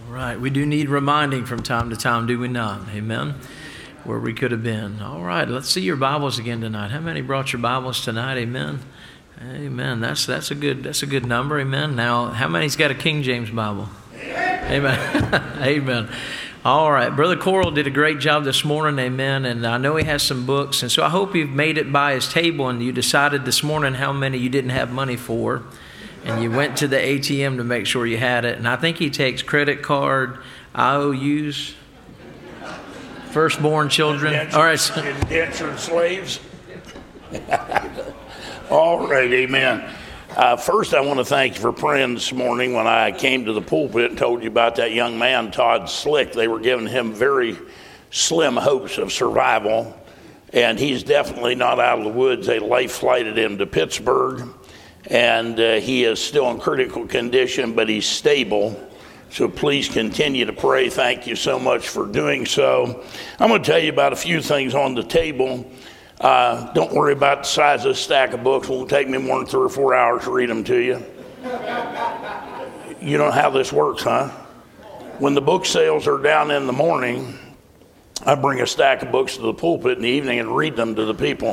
Right. We do need reminding from time to time, do we not? Amen. Where we could have been. All right. Let's see your Bibles again tonight. How many brought your Bibles tonight? Amen. Amen. That's a good number. Amen. Now, how many's got a King James Bible? Amen. Amen. All right. Brother Coral did a great job this morning. Amen. And I know he has some books. And so I hope you've made it by his table and you decided this morning how many you didn't have money for. And you went to the ATM to make sure you had it. And I think he takes credit card, IOUs, firstborn children. All right. Indentured slaves. All right, amen. First, I want to thank you for praying this morning when I came to the pulpit and told you about that young man, Todd Slick. They were giving him very slim hopes of survival, and he's definitely not out of the woods. They life flighted him to Pittsburgh, and he is still in critical condition, but he's stable. So please continue to pray. Thank you so much for doing so. I'm going to tell you about a few things on the table. Don't worry about the size of the stack of books. It won't take me more than 3 or 4 hours to read them to you. You know how this works, huh? When the book sales are down in the morning, I bring a stack of books to the pulpit in the evening and read them to the people.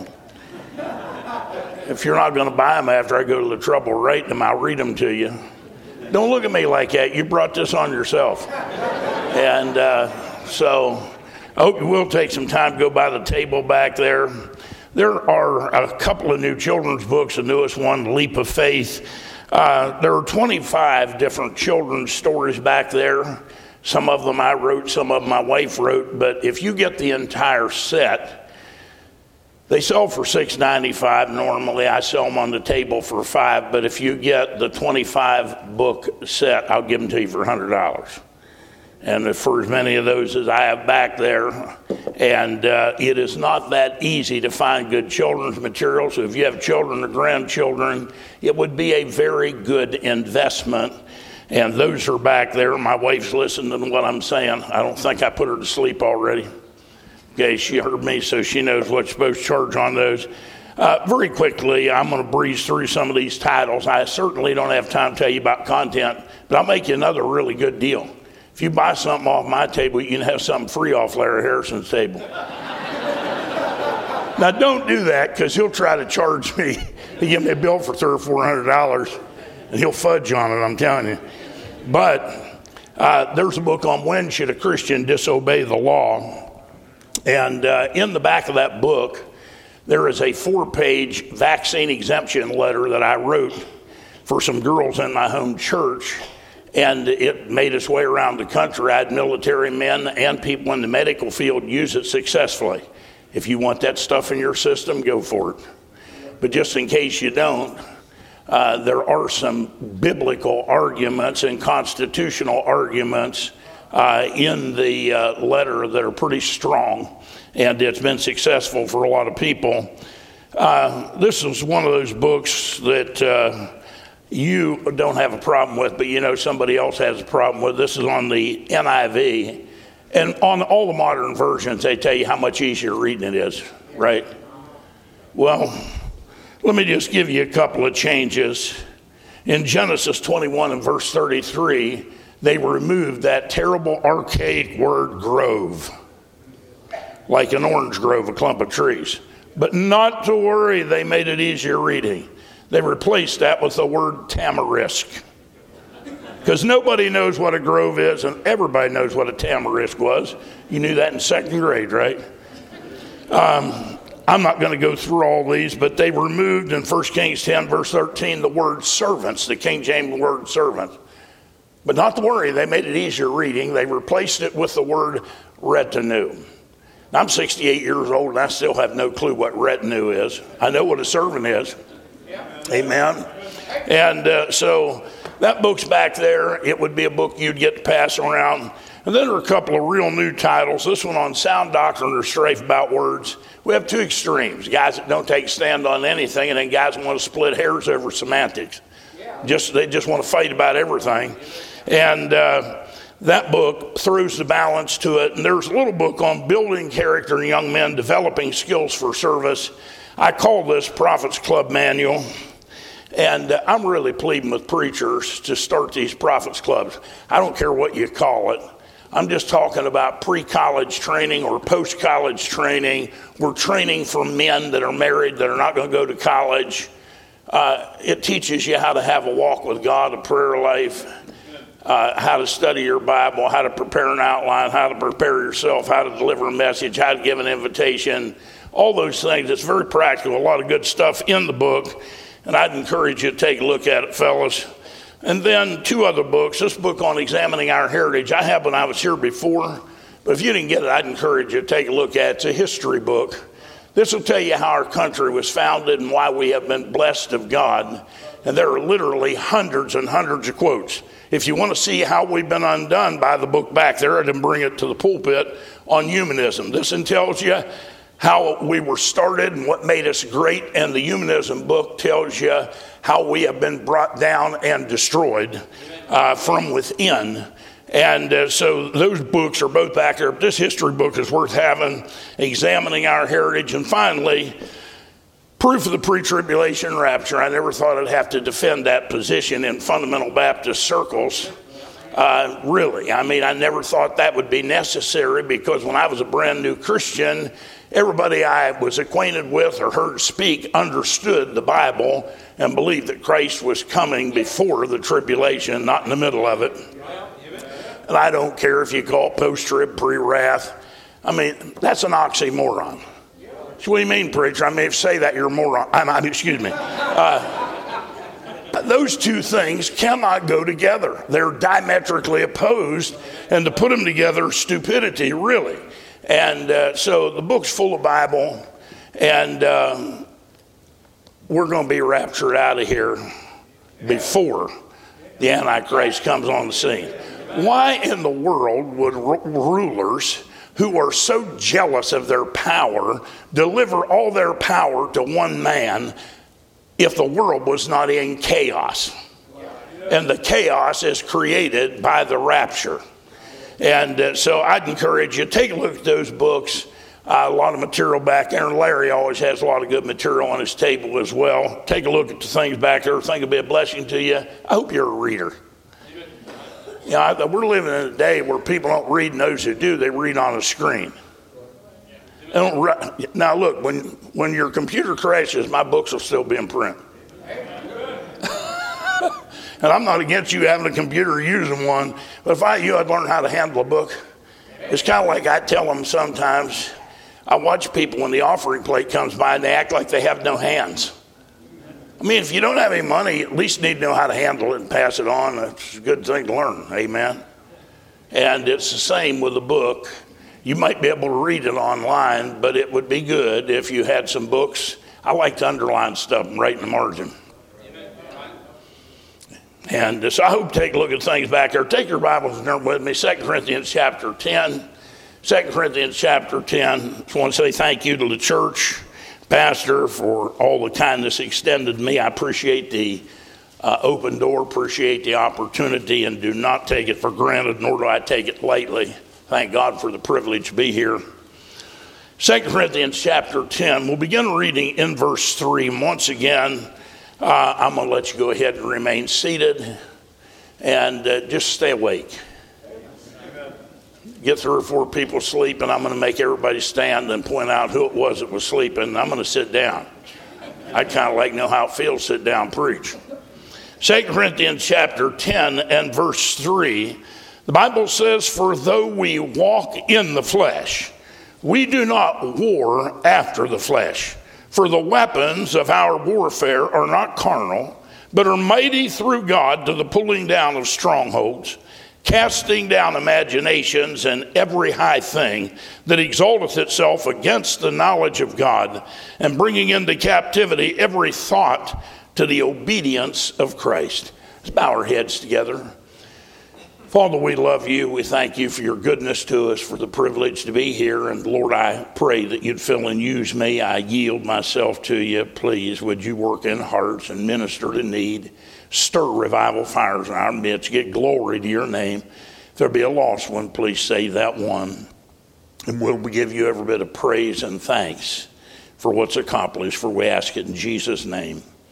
If you're not going to buy them after I go to the trouble of writing them, I'll read them to you. Don't look at me like that. You brought this on yourself. And so I hope you will take some time to go by the table back there. There are a couple of new children's books, the newest one, Leap of Faith. There are 25 different children's stories back there. Some of them I wrote, some of them my wife wrote. But if you get the entire set, they sell for $6.95 normally. I sell them on the table for $5. But if you get the 25 book set, I'll give them to you for $100. And for as many of those as I have back there. And it is not that easy to find good children's material. So if you have children or grandchildren, it would be a very good investment. And those are back there. My wife's listening to what I'm saying. I don't think I put her to sleep already. Okay, she heard me, so she knows what you're supposed to charge on those. Very quickly, I'm going to breeze through some of these titles. I certainly don't have time to tell you about content, but I'll make you another really good deal. If you buy something off my table, you can have something free off Larry Harrison's table. Now, don't do that, because he'll try to charge me. He'll give me a bill for $300 or $400, and he'll fudge on it, I'm telling you. But there's a book on when should a Christian disobey the law. And in the back of that book, there is a 4-page vaccine exemption letter that I wrote for some girls in my home church. And it made its way around the country. I had military men and people in the medical field use it successfully. If you want that stuff in your system, go for it. But just in case you don't, there are some biblical arguments and constitutional arguments in the letter that are pretty strong, and it's been successful for a lot of people. This is one of those books that you don't have a problem with, but you know somebody else has a problem with. This is on the NIV, and on all the modern versions, they tell you how much easier reading it is, right? Well, let me just give you a couple of changes. In Genesis 21 and verse 33, they removed that terrible archaic word grove, like an orange grove, a clump of trees. But not to worry, they made it easier reading. They replaced that with the word tamarisk. Because nobody knows what a grove is, and everybody knows what a tamarisk was. You knew that in 2nd grade, right? I'm not going to go through all these, but they removed in 1 Kings 10, verse 13, the word servants, the King James word servant. But not to worry, they made it easier reading. They replaced it with the word retinue. Now, I'm 68 years old, and I still have no clue what retinue is. I know what a servant is. Amen. And so that book's back there. It would be a book you'd get to pass around. And then there are a couple of real new titles. This one on sound doctrine or strife about words. We have two extremes, guys that don't take a stand on anything, and then guys that want to split hairs over semantics. They just want to fight about everything. And that book throws the balance to it. And there's a little book on building character in young men, developing skills for service. I call this Prophet's Club Manual. And I'm really pleading with preachers to start these prophets clubs. I don't care what you call it. I'm just talking about pre-college training or post-college training. We're training for men that are married, that are not going to go to college. It teaches you how to have a walk with God, a prayer life, how to study your Bible, how to prepare an outline, how to prepare yourself, how to deliver a message, how to give an invitation, all those things. It's very practical, a lot of good stuff in the book, and I'd encourage you to take a look at it, fellas. And then 2 other books. This book on examining our heritage, I had when I was here before, but if you didn't get it, I'd encourage you to take a look at it. It's a history book. This will tell you how our country was founded and why we have been blessed of God. And there are literally hundreds and hundreds of quotes. If you want to see how we've been undone, buy the book back there. I didn't bring it to the pulpit on humanism. This one tells you how we were started and what made us great. And the humanism book tells you how we have been brought down and destroyed from within. And so those books are both back there. This history book is worth having, examining our heritage. And finally, Proof of the Pre-Tribulation Rapture. I never thought I'd have to defend that position in fundamental Baptist circles. Really. I mean, I never thought that would be necessary, because when I was a brand new Christian, everybody I was acquainted with or heard speak understood the Bible and believed that Christ was coming before the tribulation, not in the middle of it. And I don't care if you call it post-trib, pre-wrath. I mean, that's an oxymoron. So what do you mean, preacher? I mean, if you say that, you're a moron. Excuse me. Those two things cannot go together. They're diametrically opposed, and to put them together is stupidity, really. And so the book's full of Bible, and we're going to be raptured out of here before the Antichrist comes on the scene. Why in the world would rulers who are so jealous of their power deliver all their power to one man if the world was not in chaos? And the chaos is created by the rapture. And so I'd encourage you, take a look at those books. A lot of material back there. And Larry always has a lot of good material on his table as well. Take a look at the things back there. I think it'll be a blessing to you. I hope you're a reader. You know, we're living in a day where people don't read, and those who do, they read on a screen. They don't now look, when your computer crashes, my books will still be in print. And I'm not against you having a computer or using one, but if I you, I'd learn how to handle a book. It's kind of like I tell them sometimes. I watch people when the offering plate comes by and they act like they have no hands. I mean, if you don't have any money, you at least need to know how to handle it and pass it on. It's a good thing to learn. Amen. And it's the same with a book. You might be able to read it online, but it would be good if you had some books. I like to underline stuff and write in the margin. And so I hope you take a look at things back there. Take your Bibles and turn with me. 2 Corinthians chapter 10. 2 Corinthians chapter 10. I just want to say thank you to the church, pastor, for all the kindness extended to me. I appreciate the open door, appreciate the opportunity, and do not take it for granted, nor do I take it lightly. Thank God for the privilege to be here. 2 Corinthians chapter 10. We'll begin reading in verse 3. And once again, I'm going to let you go ahead and remain seated and just stay awake. Get 3 or 4 people sleeping. I'm going to make everybody stand and point out who it was that was sleeping. I'm going to sit down. I kind of like to know how it feels to sit down and preach. 2 Corinthians chapter 10 and verse 3, the Bible says, "For though we walk in the flesh, we do not war after the flesh. For the weapons of our warfare are not carnal, but are mighty through God to the pulling down of strongholds, casting down imaginations and every high thing that exalteth itself against the knowledge of God, and bringing into captivity every thought to the obedience of Christ." Let's bow our heads together. Father, we love you. We thank you for your goodness to us, for the privilege to be here. And Lord, I pray that you'd fill and use me. I yield myself to you. Please, would you work in hearts and minister to need. Stir revival fires in our midst. Get glory to your name. If there be a lost one, please save that one. And we'll give you every bit of praise and thanks for what's accomplished. For we ask it in Jesus' name.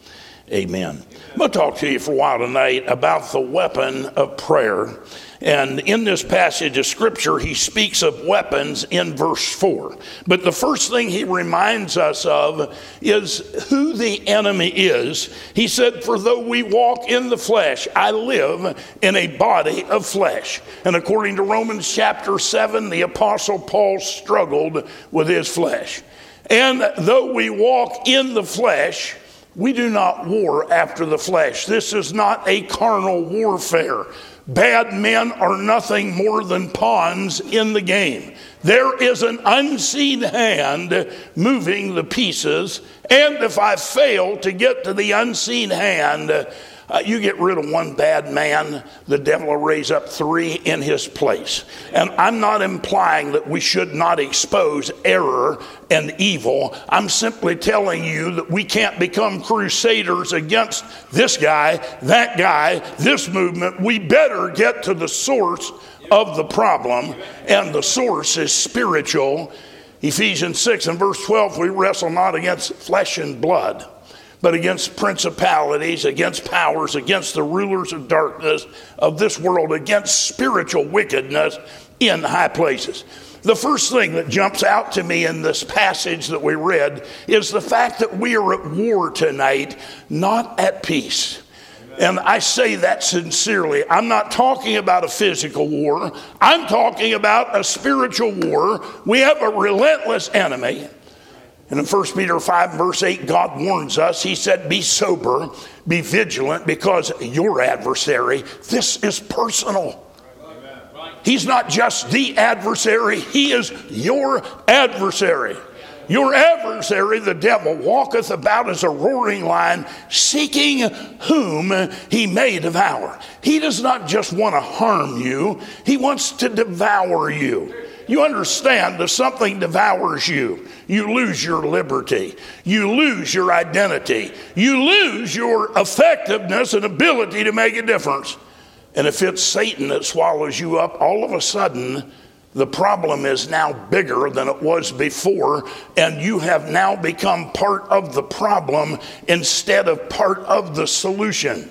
Amen. I'm going to talk to you for a while tonight about the weapon of prayer. And in this passage of Scripture, he speaks of weapons in verse 4. But the first thing he reminds us of is who the enemy is. He said, "For though we walk in the flesh, I live in a body of flesh." And according to Romans chapter 7, the Apostle Paul struggled with his flesh. And though we walk in the flesh, we do not war after the flesh. This is not a carnal warfare. Bad men are nothing more than pawns in the game. There is an unseen hand moving the pieces, and if I fail to get to the unseen hand, you get rid of one bad man, the devil will raise up 3 in his place. And I'm not implying that we should not expose error and evil. I'm simply telling you that we can't become crusaders against this guy, that guy, this movement. We better get to the source of the problem, and the source is spiritual. Ephesians 6 and verse 12, we wrestle not against flesh and blood, but against principalities, against powers, against the rulers of darkness of this world, against spiritual wickedness in high places. The first thing that jumps out to me in this passage that we read is the fact that we are at war tonight, not at peace. And I say that sincerely. I'm not talking about a physical war. I'm talking about a spiritual war. We have a relentless enemy. And in 1 Peter 5 verse 8, God warns us. He said, "Be sober, be vigilant, because your adversary," this is personal. He's not just the adversary. He is your adversary. Your adversary, the devil, walketh about as a roaring lion, seeking whom he may devour. He does not just want to harm you. He wants to devour you. You understand, if something devours you, you lose your liberty. You lose your identity. You lose your effectiveness and ability to make a difference. And if it's Satan that swallows you up, all of a sudden, the problem is now bigger than it was before, and you have now become part of the problem instead of part of the solution.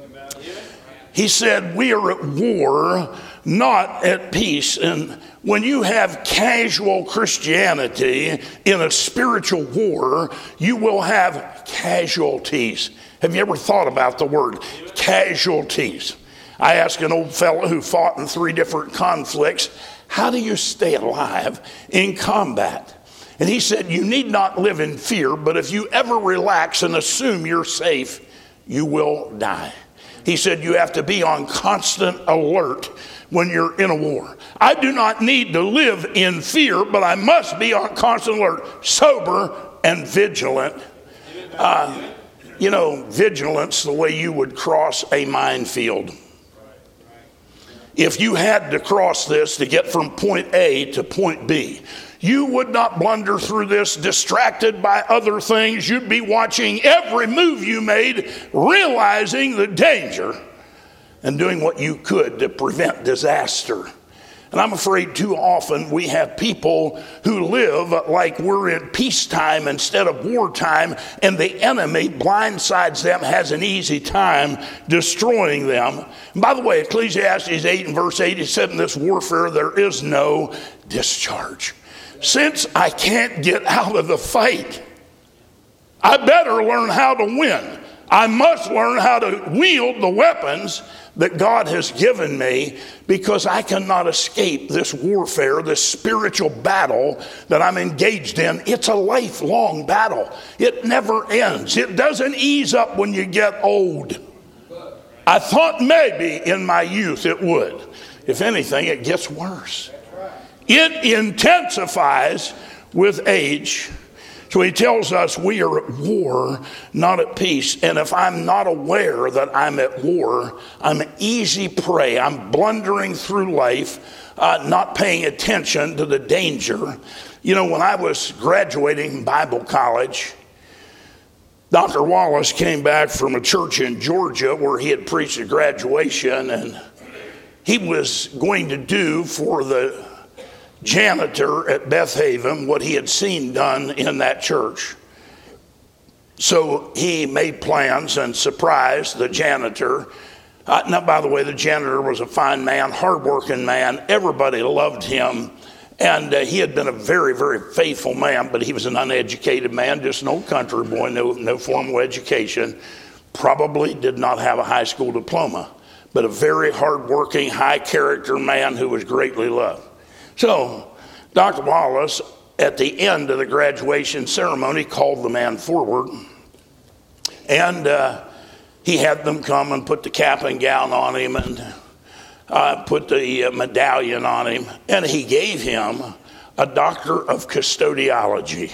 He said, we are at war, not at peace. And when you have casual Christianity in a spiritual war, you will have casualties. Have you ever thought about the word casualties? I asked an old fellow who fought in 3 different conflicts, how do you stay alive in combat? And he said, you need not live in fear, but if you ever relax and assume you're safe, you will die. He said, you have to be on constant alert when you're in a war. I do not need to live in fear, but I must be on constant alert, sober and vigilant. Vigilance, the way you would cross a minefield. If you had to cross this to get from point A to point B, you would not blunder through this distracted by other things. You'd be watching every move you made, realizing the danger, and doing what you could to prevent disaster. And I'm afraid too often we have people who live like we're in peacetime instead of wartime, and the enemy blindsides them, has an easy time destroying them. And by the way, Ecclesiastes 8 and verse 8, it said, in this warfare there is no discharge. Since I can't get out of the fight, I better learn how to win. I must learn how to wield the weapons that God has given me, because I cannot escape this warfare, this spiritual battle that I'm engaged in. It's a lifelong battle. It never ends. It doesn't ease up when you get old. I thought maybe in my youth it would. If anything, it gets worse. It intensifies with age. So he tells us we are at war, not at peace. And if I'm not aware that I'm at war, I'm easy prey. I'm blundering through life, not paying attention to the danger. You know, when I was graduating from Bible college, Dr. Wallace came back from a church in Georgia where he had preached a graduation, and he was going to do for the janitor at Beth Haven what he had seen done in that church. So he made plans and surprised the janitor. Now, by the way, the janitor was a fine man, hardworking man. Everybody loved him. And he had been a very, very faithful man, but he was an uneducated man, just an old country boy, no formal education. Probably did not have a high school diploma, but a very hardworking, high-character man who was greatly loved. So Dr. Wallace, at the end of the graduation ceremony, called the man forward, and he had them come and put the cap and gown on him and put the medallion on him, and he gave him a doctor of custodiology.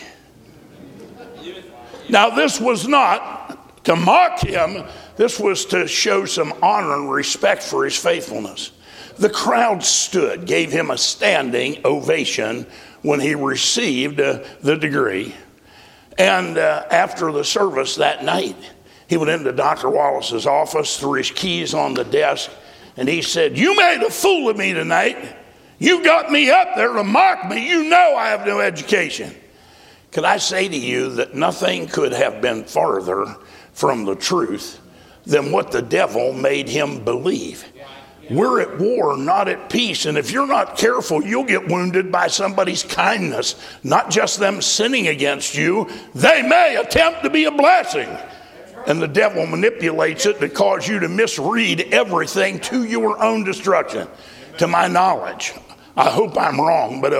Now, this was not to mock him. This was to show some honor and respect for his faithfulness. The crowd stood, gave him a standing ovation when he received the degree. And after the service that night, he went into Dr. Wallace's office, threw his keys on the desk, and he said, "You made a fool of me tonight. You got me up there to mock me. You know I have no education." Can I say to you that nothing could have been farther from the truth than what the devil made him believe? We're at war, not at peace. And if you're not careful, you'll get wounded by somebody's kindness, not just them sinning against you. They may attempt to be a blessing. And the devil manipulates it to cause you to misread everything to your own destruction. To my knowledge, I hope I'm wrong, but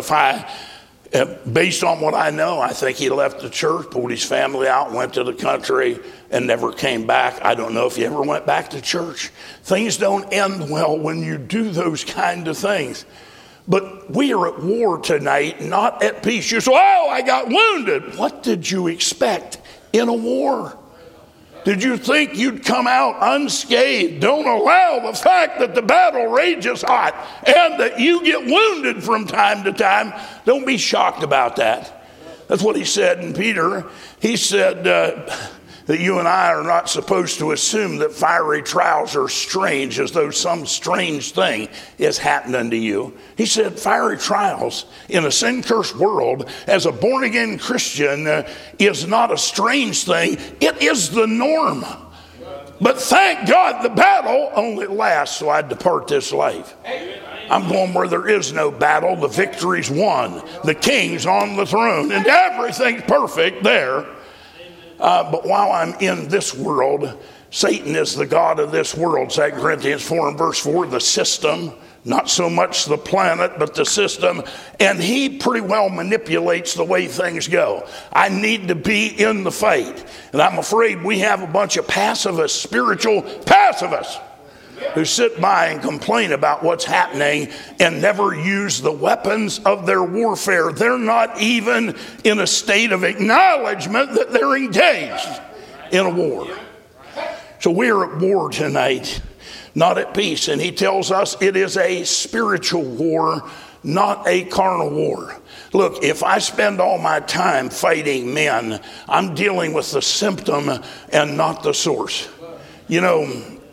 based on what I know, I think he left the church, pulled his family out, went to the country, and never came back. I don't know if he ever went back to church. Things don't end well when you do those kind of things. But we are at war tonight, not at peace. You say, "Oh, I got wounded." What did you expect in a war? Did you think you'd come out unscathed? Don't allow the fact that the battle rages hot and that you get wounded from time to time. Don't be shocked about that. That's what he said in Peter. He said that you and I are not supposed to assume that fiery trials are strange, as though some strange thing is happening to you. He said fiery trials in a sin-cursed world as a born-again Christian is not a strange thing. It is the norm. But thank God the battle only lasts so I depart this life. I'm going where there is no battle. The victory's won. The king's on the throne, and everything's perfect there. But while I'm in this world, Satan is the god of this world. 2 Corinthians 4 and verse 4, the system, not so much the planet, but the system. And he pretty well manipulates the way things go. I need to be in the fight. And I'm afraid we have a bunch of pacifists, spiritual pacifists, who sit by and complain about what's happening and never use the weapons of their warfare. They're not even in a state of acknowledgement that they're engaged in a war. So we're at war tonight, not at peace. And he tells us it is a spiritual war, not a carnal war. Look, if I spend all my time fighting men, I'm dealing with the symptom and not the source. You know,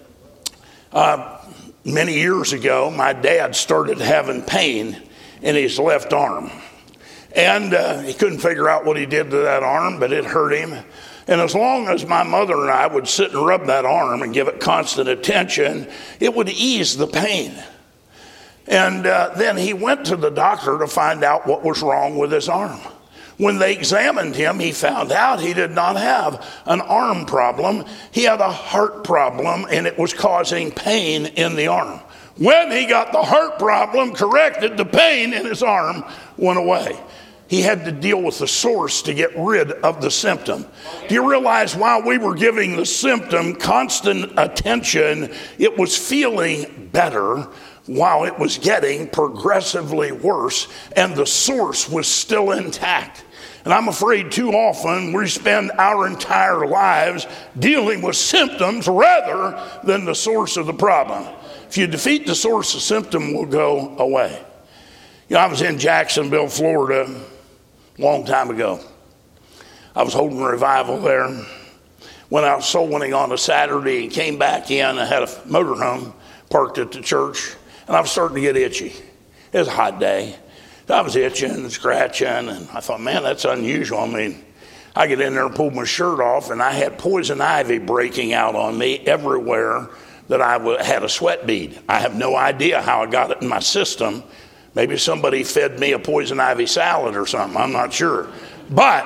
many years ago, my dad started having pain in his left arm. And he couldn't figure out what he did to that arm, but it hurt him. And as long as my mother and I would sit and rub that arm and give it constant attention, it would ease the pain. And then he went to the doctor to find out what was wrong with his arm. When they examined him, he found out he did not have an arm problem. He had a heart problem, and it was causing pain in the arm. When he got the heart problem corrected, the pain in his arm went away. He had to deal with the source to get rid of the symptom. Do you realize while we were giving the symptom constant attention, it was feeling better while it was getting progressively worse, and the source was still intact? And I'm afraid too often we spend our entire lives dealing with symptoms rather than the source of the problem. If you defeat the source, the symptom will go away. You know, I was in Jacksonville, Florida, a long time ago. I was holding a revival there. Went out soul winning on a Saturday and came back in. I had a motorhome parked at the church, and I was starting to get itchy. It was a hot day. I was itching and scratching, and I thought, man, that's unusual. I mean, I get in there and pull my shirt off, and I had poison ivy breaking out on me everywhere that I had a sweat bead. I have no idea how I got it in my system. Maybe somebody fed me a poison ivy salad or something. I'm not sure. But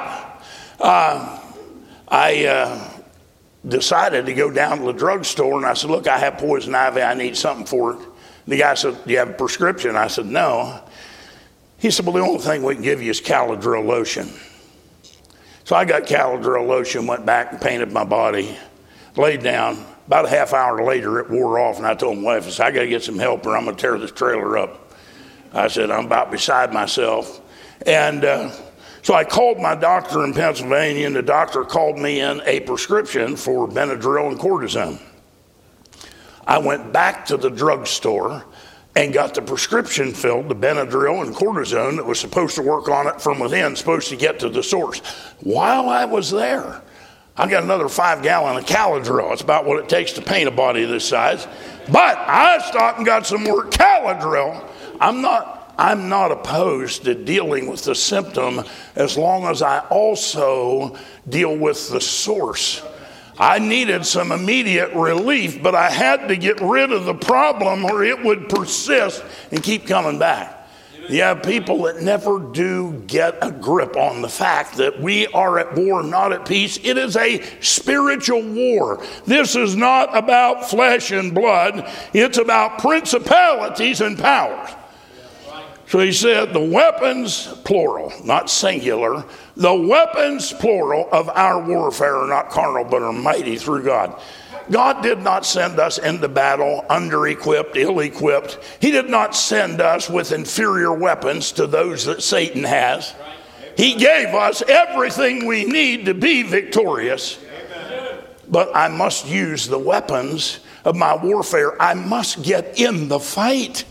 I decided to go down to the drugstore, and I said, look, I have poison ivy. I need something for it. The guy said, do you have a prescription? I said, no. He said, well, the only thing we can give you is Caladryl lotion. So I got Caladryl lotion, went back and painted my body, laid down. About a half hour later, it wore off, and I told my wife, I said, I got to get some help or I'm going to tear this trailer up. I said, I'm about beside myself. And so I called my doctor in Pennsylvania, and the doctor called me in a prescription for Benadryl and cortisone. I went back to the drugstore and got the prescription filled, the Benadryl and cortisone that was supposed to work on it from within, supposed to get to the source. While I was there, I got another 5-gallon of Caladryl. It's about what it takes to paint a body this size. But I stopped and got some more Caladryl. I'm not opposed to dealing with the symptom as long as I also deal with the source. I needed some immediate relief, but I had to get rid of the problem or it would persist and keep coming back. You have people that never do get a grip on the fact that we are at war, not at peace. It is a spiritual war. This is not about flesh and blood. It's about principalities and powers. So he said, the weapons, plural, not singular, the weapons, plural, of our warfare are not carnal, but are mighty through God. God did not send us into battle under-equipped, ill-equipped. He did not send us with inferior weapons to those that Satan has. He gave us everything we need to be victorious. But I must use the weapons of my warfare. I must get in the fight.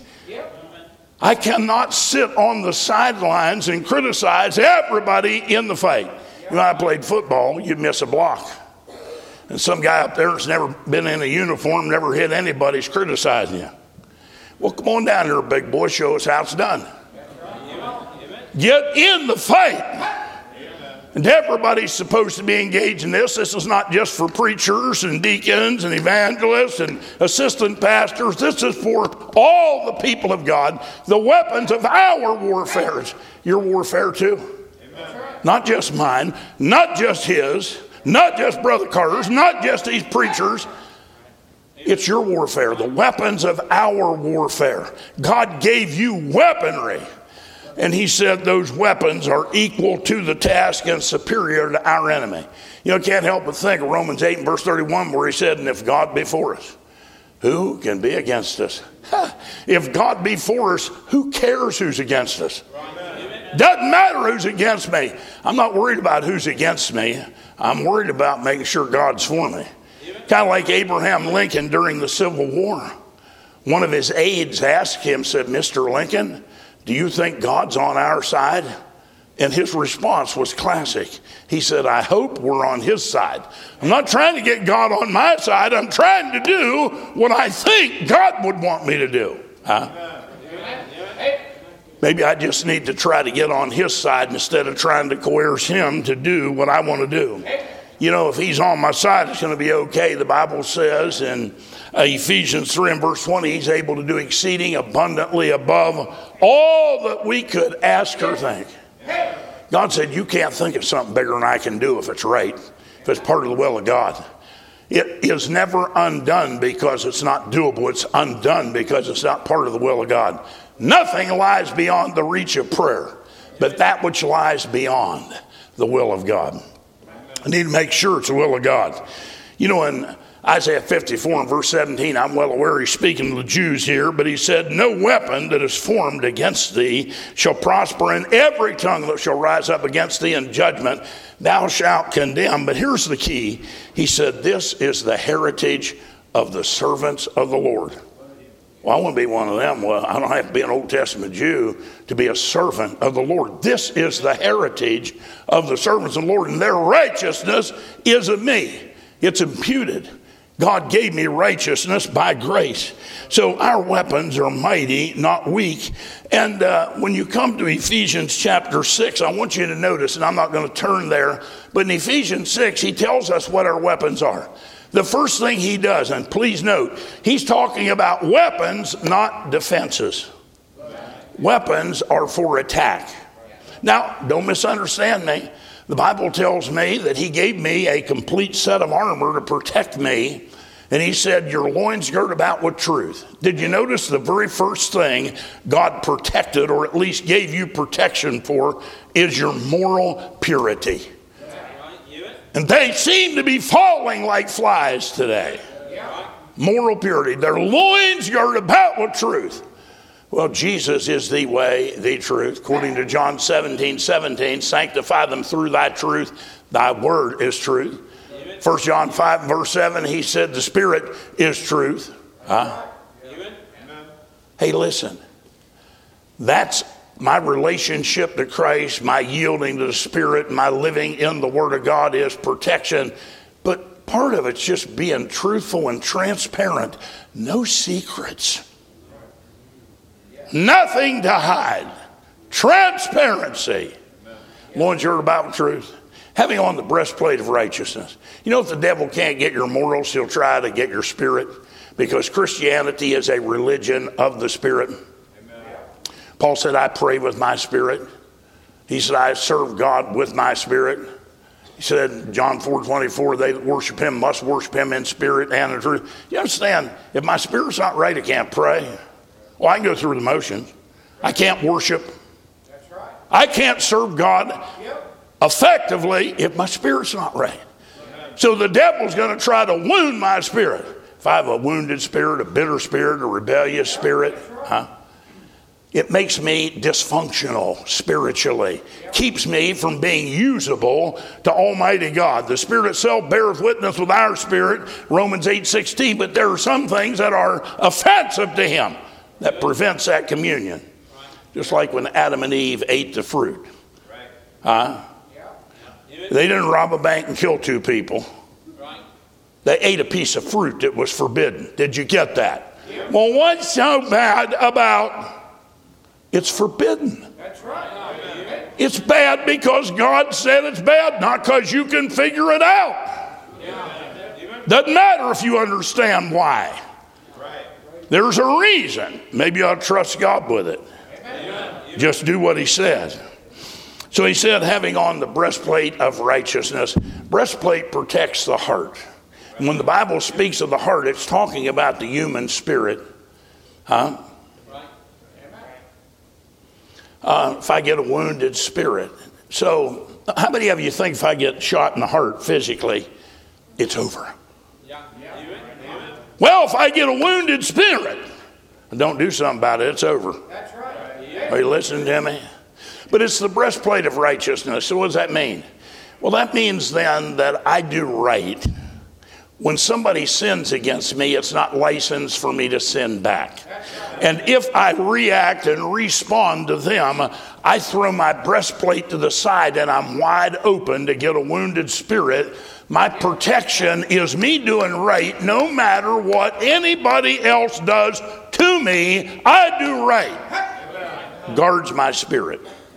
I cannot sit on the sidelines and criticize everybody in the fight. When I played football, you'd miss a block. And some guy up there that's never been in a uniform, never hit anybody's criticizing you. Well, come on down here, big boy, show us how it's done. Get in the fight. And everybody's supposed to be engaged in this. This is not just for preachers and deacons and evangelists and assistant pastors. This is for all the people of God. The weapons of our warfare is your warfare too. Amen. Not just mine, not just his, not just Brother Carter's, not just these preachers. It's your warfare, the weapons of our warfare. God gave you weaponry. And he said those weapons are equal to the task and superior to our enemy. You can't help but think of Romans 8 and verse 31 where he said, and if God be for us, who can be against us? If God be for us, who cares who's against us? Doesn't matter who's against me. I'm not worried about who's against me. I'm worried about making sure God's for me. Kind of like Abraham Lincoln during the Civil War. One of his aides asked him, said, Mr. Lincoln, do you think God's on our side? And his response was classic. He said, I hope we're on his side. I'm not trying to get God on my side. I'm trying to do what I think God would want me to do. Maybe I just need to try to get on his side instead of trying to coerce him to do what I want to do. You know, if he's on my side, it's going to be okay. The Bible says in Ephesians 3 and verse 20, he's able to do exceeding abundantly above all that we could ask or think. God said, you can't think of something bigger than I can do if it's right, if it's part of the will of God. It is never undone because it's not doable. It's undone because it's not part of the will of God. Nothing lies beyond the reach of prayer, but that which lies beyond the will of God. I need to make sure it's the will of God. You know, in Isaiah 54 and verse 17, I'm well aware he's speaking to the Jews here, but he said, no weapon that is formed against thee shall prosper, and every tongue that shall rise up against thee in judgment thou shalt condemn. But here's the key. He said, this is the heritage of the servants of the Lord. Well, I want to be one of them. Well, I don't have to be an Old Testament Jew to be a servant of the Lord. This is the heritage of the servants of the Lord, and their righteousness is of me. It's imputed. God gave me righteousness by grace. So our weapons are mighty, not weak. And when you come to Ephesians chapter 6, I want you to notice, and I'm not going to turn there, but in Ephesians 6, he tells us what our weapons are. The first thing he does, and please note, he's talking about weapons, not defenses. Weapons are for attack. Now, don't misunderstand me. The Bible tells me that he gave me a complete set of armor to protect me. And he said, your loins girt about with truth. Did you notice the very first thing God protected, or at least gave you protection for, is your moral purity? And they seem to be falling like flies today. Moral purity. Their loins girt about with truth. Well, Jesus is the way, the truth. According to John 17:17, sanctify them through thy truth. Thy word is truth. 1 John 5 verse 7, he said the Spirit is truth. Hey, listen. That's my relationship to Christ, my yielding to the Spirit, my living in the Word of God is protection. But part of it's just being truthful and transparent. No secrets. Nothing to hide. Transparency. Loins girt about with truth. Having on the breastplate of righteousness. You know, if the devil can't get your morals, he'll try to get your spirit. Because Christianity is a religion of the Spirit. Amen. Paul said, I pray with my spirit. He said, I serve God with my spirit. He said, John 4:24, they that worship him must worship him in spirit and in truth. You understand, if my spirit's not right, I can't pray. Well, I can go through the motions. I can't worship. That's right. I can't serve God effectively if my spirit's not right. So the devil's going to try to wound my spirit. If I have a wounded spirit, a bitter spirit, a rebellious spirit, it makes me dysfunctional spiritually. Keeps me from being usable to Almighty God. The Spirit itself beareth witness with our spirit, Romans 8:16, but there are some things that are offensive to him that prevents that communion. Just like when Adam and Eve ate the fruit. They didn't rob a bank and kill two people. They ate a piece of fruit that was forbidden. Did you get that? Well, what's so bad about it's forbidden? That's right. It's bad because God said it's bad, not because you can figure it out. Doesn't matter if you understand why. There's a reason. Maybe you ought to trust God with it. Just do what he said. So he said, having on the breastplate of righteousness. Breastplate protects the heart. And when the Bible speaks of the heart, it's talking about the human spirit. If I get a wounded spirit. So how many of you think if I get shot in the heart physically, it's over? Well, if I get a wounded spirit and don't do something about it, it's over. That's right. Are you listening to me? But it's the breastplate of righteousness. So what does that mean? Well, that means then that I do right. When somebody sins against me, it's not license for me to sin back. And if I react and respond to them, I throw my breastplate to the side and I'm wide open to get a wounded spirit. My protection is me doing right no matter what anybody else does to me. I do right. Guards my spirit.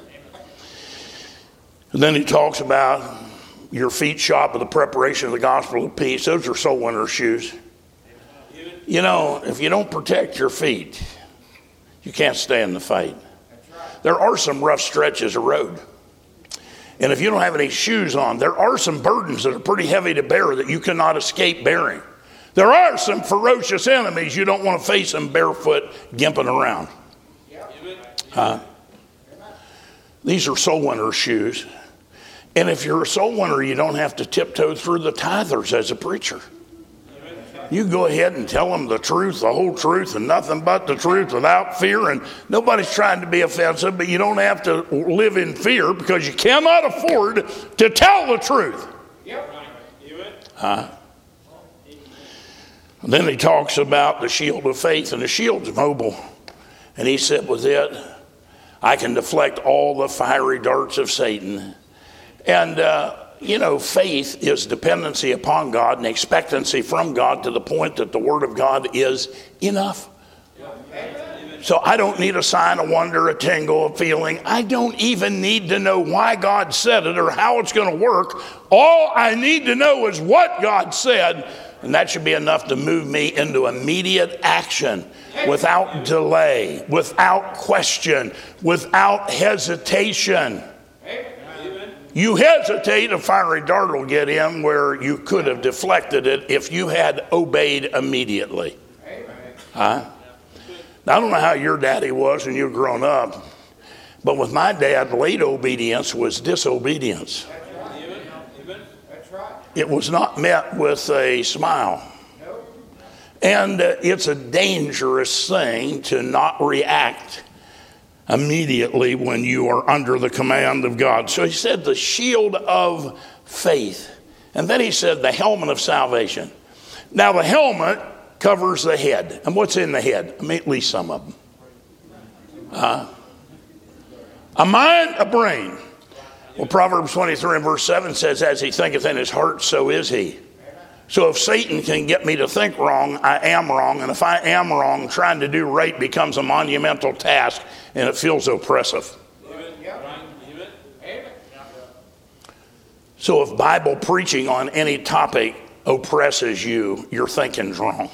And then he talks about your feet shod with the preparation of the gospel of peace. Those are soul winner shoes. You know, if you don't protect your feet, you can't stay in the fight. There are some rough stretches of road. And if you don't have any shoes on, there are some burdens that are pretty heavy to bear that you cannot escape bearing. There are some ferocious enemies you don't want to face them barefoot, gimping around. These are soul winner shoes. And if you're a soul winner, you don't have to tiptoe through the tithers as a preacher. You go ahead and tell them the truth, the whole truth, and nothing but the truth without fear. And nobody's trying to be offensive, but you don't have to live in fear because you cannot afford to tell the truth. Then he talks about the shield of faith, and the shield's mobile. And he said with it, I can deflect all the fiery darts of Satan. And Faith is dependency upon God and expectancy from God to the point that the Word of God is enough. So I don't need a sign, a wonder, a tingle, a feeling. I don't even need to know why God said it or how it's going to work. All I need to know is what God said, and that should be enough to move me into immediate action without delay, without question, without hesitation. You hesitate, a fiery dart will get in where you could have deflected it if you had obeyed immediately. Now, I don't know how your daddy was when you were growing up, but with my dad, late obedience was disobedience. It was not met with a smile. And it's a dangerous thing to not react immediately when you are under the command of God. So he said the shield of faith. And then he said the helmet of salvation. Now the helmet covers the head. And what's in the head? I mean, at least some of them. A mind, a brain. Well, Proverbs 23 and verse 7 says, as he thinketh in his heart, so is he. So if Satan can get me to think wrong, I am wrong. And if I am wrong, trying to do right becomes a monumental task, and it feels oppressive. So if Bible preaching on any topic oppresses you, your thinking's wrong.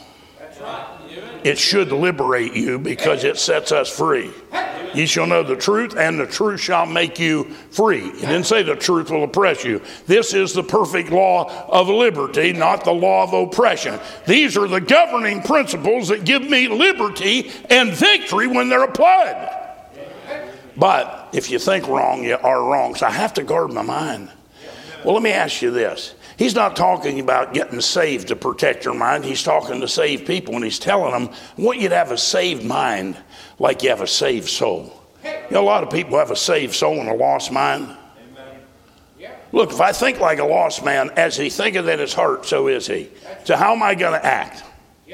It should liberate you because it sets us free. Ye shall know the truth, and the truth shall make you free. It didn't say the truth will oppress you. This is the perfect law of liberty, not the law of oppression. These are the governing principles that give me liberty and victory when they're applied. But if you think wrong, you are wrong. So I have to guard my mind. Well, let me ask you this. He's not talking about getting saved to protect your mind. He's talking to save people, and he's telling them, I want you to have a saved mind like you have a saved soul. A lot of people have a saved soul and a lost mind. Look, if I think like a lost man, as he thinketh in his heart, so is he. So how am I going to act?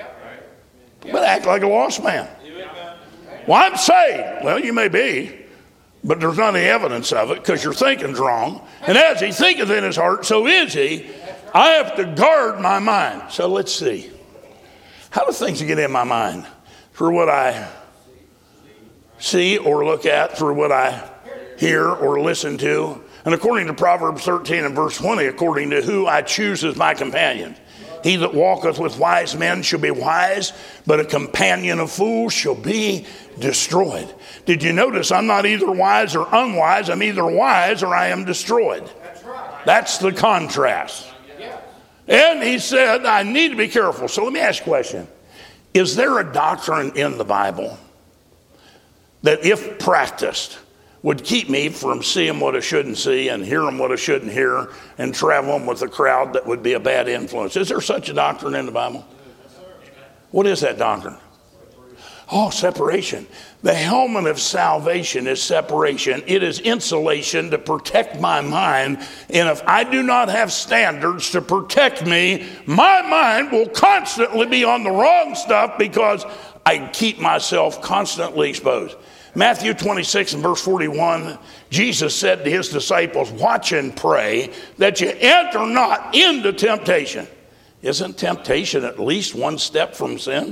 I'm going to act like a lost man. Well, I'm saved. Well, you may be, but there's not any evidence of it because your thinking's wrong. And as he thinketh in his heart, so is he. I have to guard my mind. So let's see. How do things get in my mind? Through what I see or look at, through what I hear or listen to. And according to Proverbs 13 and verse 20, according to who I choose as my companion. He that walketh with wise men shall be wise, but a companion of fools shall be destroyed. Did you notice I'm not either wise or unwise? I'm either wise or I am destroyed. That's the contrast. And he said, I need to be careful. So let me ask you a question. Is there a doctrine in the Bible that if practiced would keep me from seeing what I shouldn't see and hearing what I shouldn't hear and traveling with a crowd that would be a bad influence? Is there such a doctrine in the Bible? What is that doctrine? Oh, separation. The helmet of salvation is separation. It is insulation to protect my mind. And if I do not have standards to protect me, my mind will constantly be on the wrong stuff because I keep myself constantly exposed. Matthew 26 and verse 41, Jesus said to his disciples, watch and pray that you enter not into temptation. Isn't temptation at least one step from sin?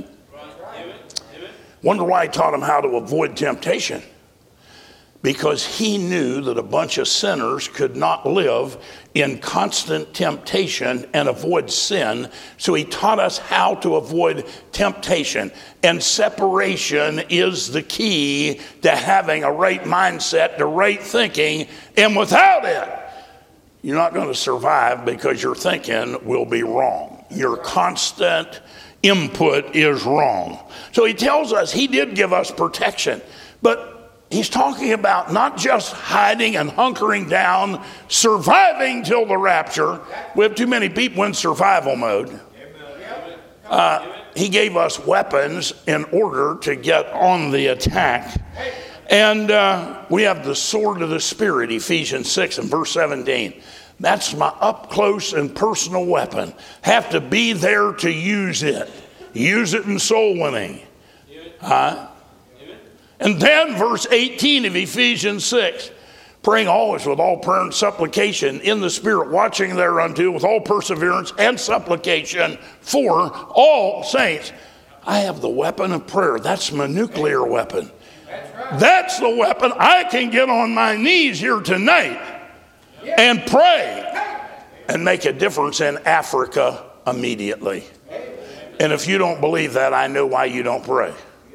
Wonder why he taught them how to avoid temptation. Because he knew that a bunch of sinners could not live in constant temptation and avoid sin. So he taught us how to avoid temptation. And separation is the key to having a right mindset, to right thinking. And without it, you're not going to survive because your thinking will be wrong. Your constant input is wrong. So he tells us he did give us protection, but he's talking about not just hiding and hunkering down, surviving till the rapture. We have too many people in survival mode. He gave us weapons in order to get on the attack. And we have the sword of the Spirit, Ephesians 6 and verse 17. That's my up close and personal weapon. Have to be there to use it. Use it in soul winning. And then verse 18 of Ephesians 6. Praying always with all prayer and supplication in the Spirit, watching thereunto with all perseverance and supplication for all saints. I have the weapon of prayer. That's my nuclear weapon. That's the weapon. I can get on my knees here tonight and pray and make a difference in Africa immediately. And if you don't believe that, I know why you don't pray.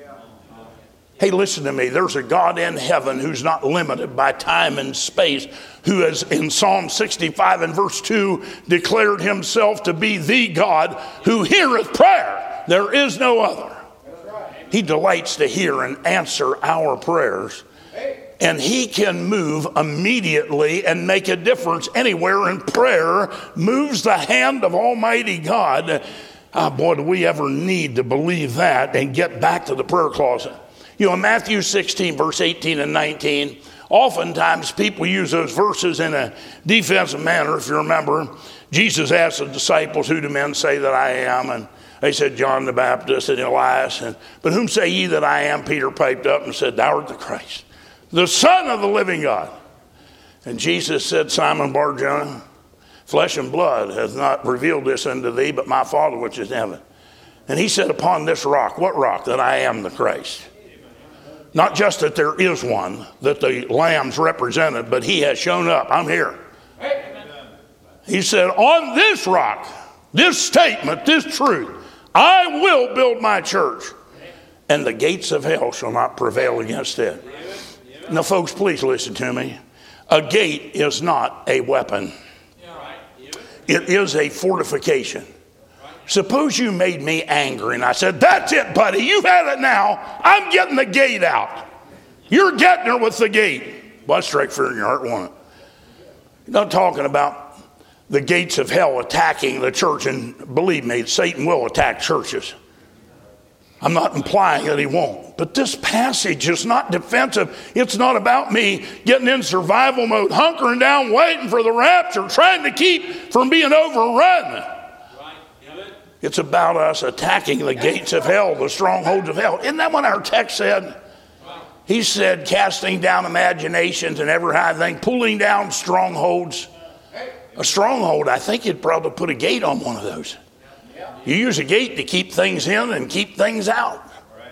Hey, listen to me. There's a God in heaven who's not limited by time and space, who has in Psalm 65 and verse 2 declared himself to be the God who heareth prayer. There is no other. He delights to hear and answer our prayers. And he can move immediately and make a difference anywhere. And prayer moves the hand of Almighty God. Boy, do we ever need to believe that and get back to the prayer closet. You know, in Matthew 16, verse 18 and 19, oftentimes people use those verses in a defensive manner. If you remember, Jesus asked the disciples, who do men say that I am? And they said, John the Baptist and Elias. But whom say ye that I am? Peter piped up and said, thou art the Christ, the Son of the living God. And Jesus said, Simon Bar-Jonah, flesh and blood hath not revealed this unto thee, but my Father which is in heaven. And he said, upon this rock, what rock? That I am the Christ. Not just that there is one, that the Lamb's represented, but he has shown up. I'm here. He said, on this rock, this statement, this truth, I will build my church, and the gates of hell shall not prevail against it. Now, folks, please listen to me. A gate is not a weapon. It is a fortification. Suppose you made me angry and I said, that's it, buddy. You've had it now. I'm getting the gate out. You're getting her with the gate. Well, that strike fear in your heart, won't it? You're not talking about the gates of hell attacking the church. And believe me, Satan will attack churches. I'm not implying that he won't. But this passage is not defensive. It's not about me getting in survival mode, hunkering down, waiting for the rapture, trying to keep from being overrun. It's about us attacking the gates of hell, the strongholds of hell. Isn't that what our text said? He said, casting down imaginations and every high thing, pulling down strongholds. A stronghold, I think you'd probably put a gate on one of those. You use a gate to keep things in and keep things out.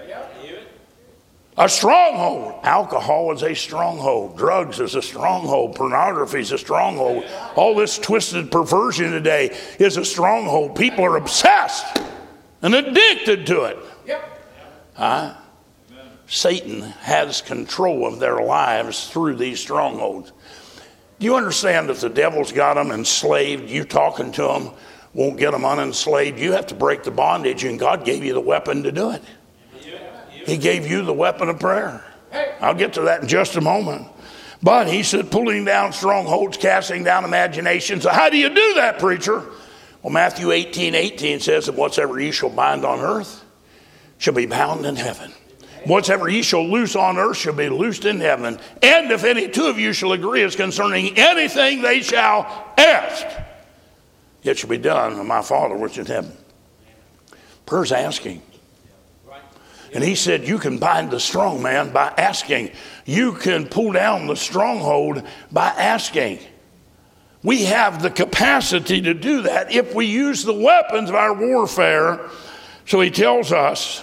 A stronghold. Alcohol is a stronghold. Drugs is a stronghold. Pornography is a stronghold. All this twisted perversion today is a stronghold. People are obsessed and addicted to it. Satan has control of their lives through these strongholds. Do you understand if the devil's got them enslaved, you talking to them won't get them unenslaved? You have to break the bondage, and God gave you the weapon to do it. He gave you the weapon of prayer. I'll get to that in just a moment. But he said, pulling down strongholds, casting down imaginations. So how do you do that, preacher? Well, Matthew 18:18 says that whatsoever ye shall bind on earth shall be bound in heaven. Whatsoever ye shall loose on earth shall be loosed in heaven. And if any two of you shall agree as concerning anything they shall ask, it shall be done of my Father which is in heaven. Prayer's asking. And he said, you can bind the strong man by asking. You can pull down the stronghold by asking. We have the capacity to do that if we use the weapons of our warfare. So he tells us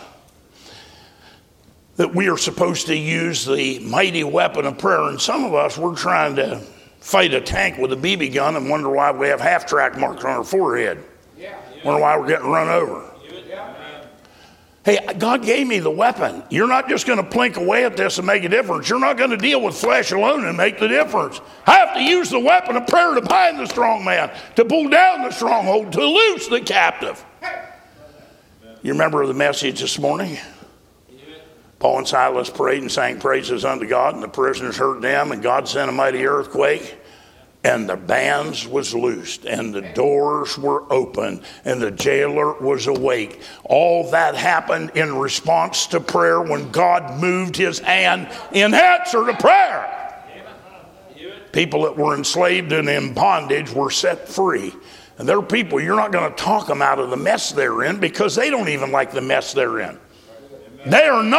that we are supposed to use the mighty weapon of prayer. And some of us, we're trying to fight a tank with a BB gun and wonder why we have half-track marks on our forehead. Wonder why we're getting run over. Hey, God gave me the weapon. You're not just going to plink away at this and make a difference. You're not going to deal with flesh alone and make the difference. I have to use the weapon of prayer to bind the strong man, to pull down the stronghold, to loose the captive. You remember the message this morning? Paul and Silas prayed and sang praises unto God, and the prisoners heard them, and God sent a mighty earthquake. And the bands was loosed, and the doors were open, and the jailer was awake. All that happened in response to prayer when God moved his hand in answer to prayer. People that were enslaved and in bondage were set free. And there are people, you're not going to talk them out of the mess they're in because they don't even like the mess they're in. They are not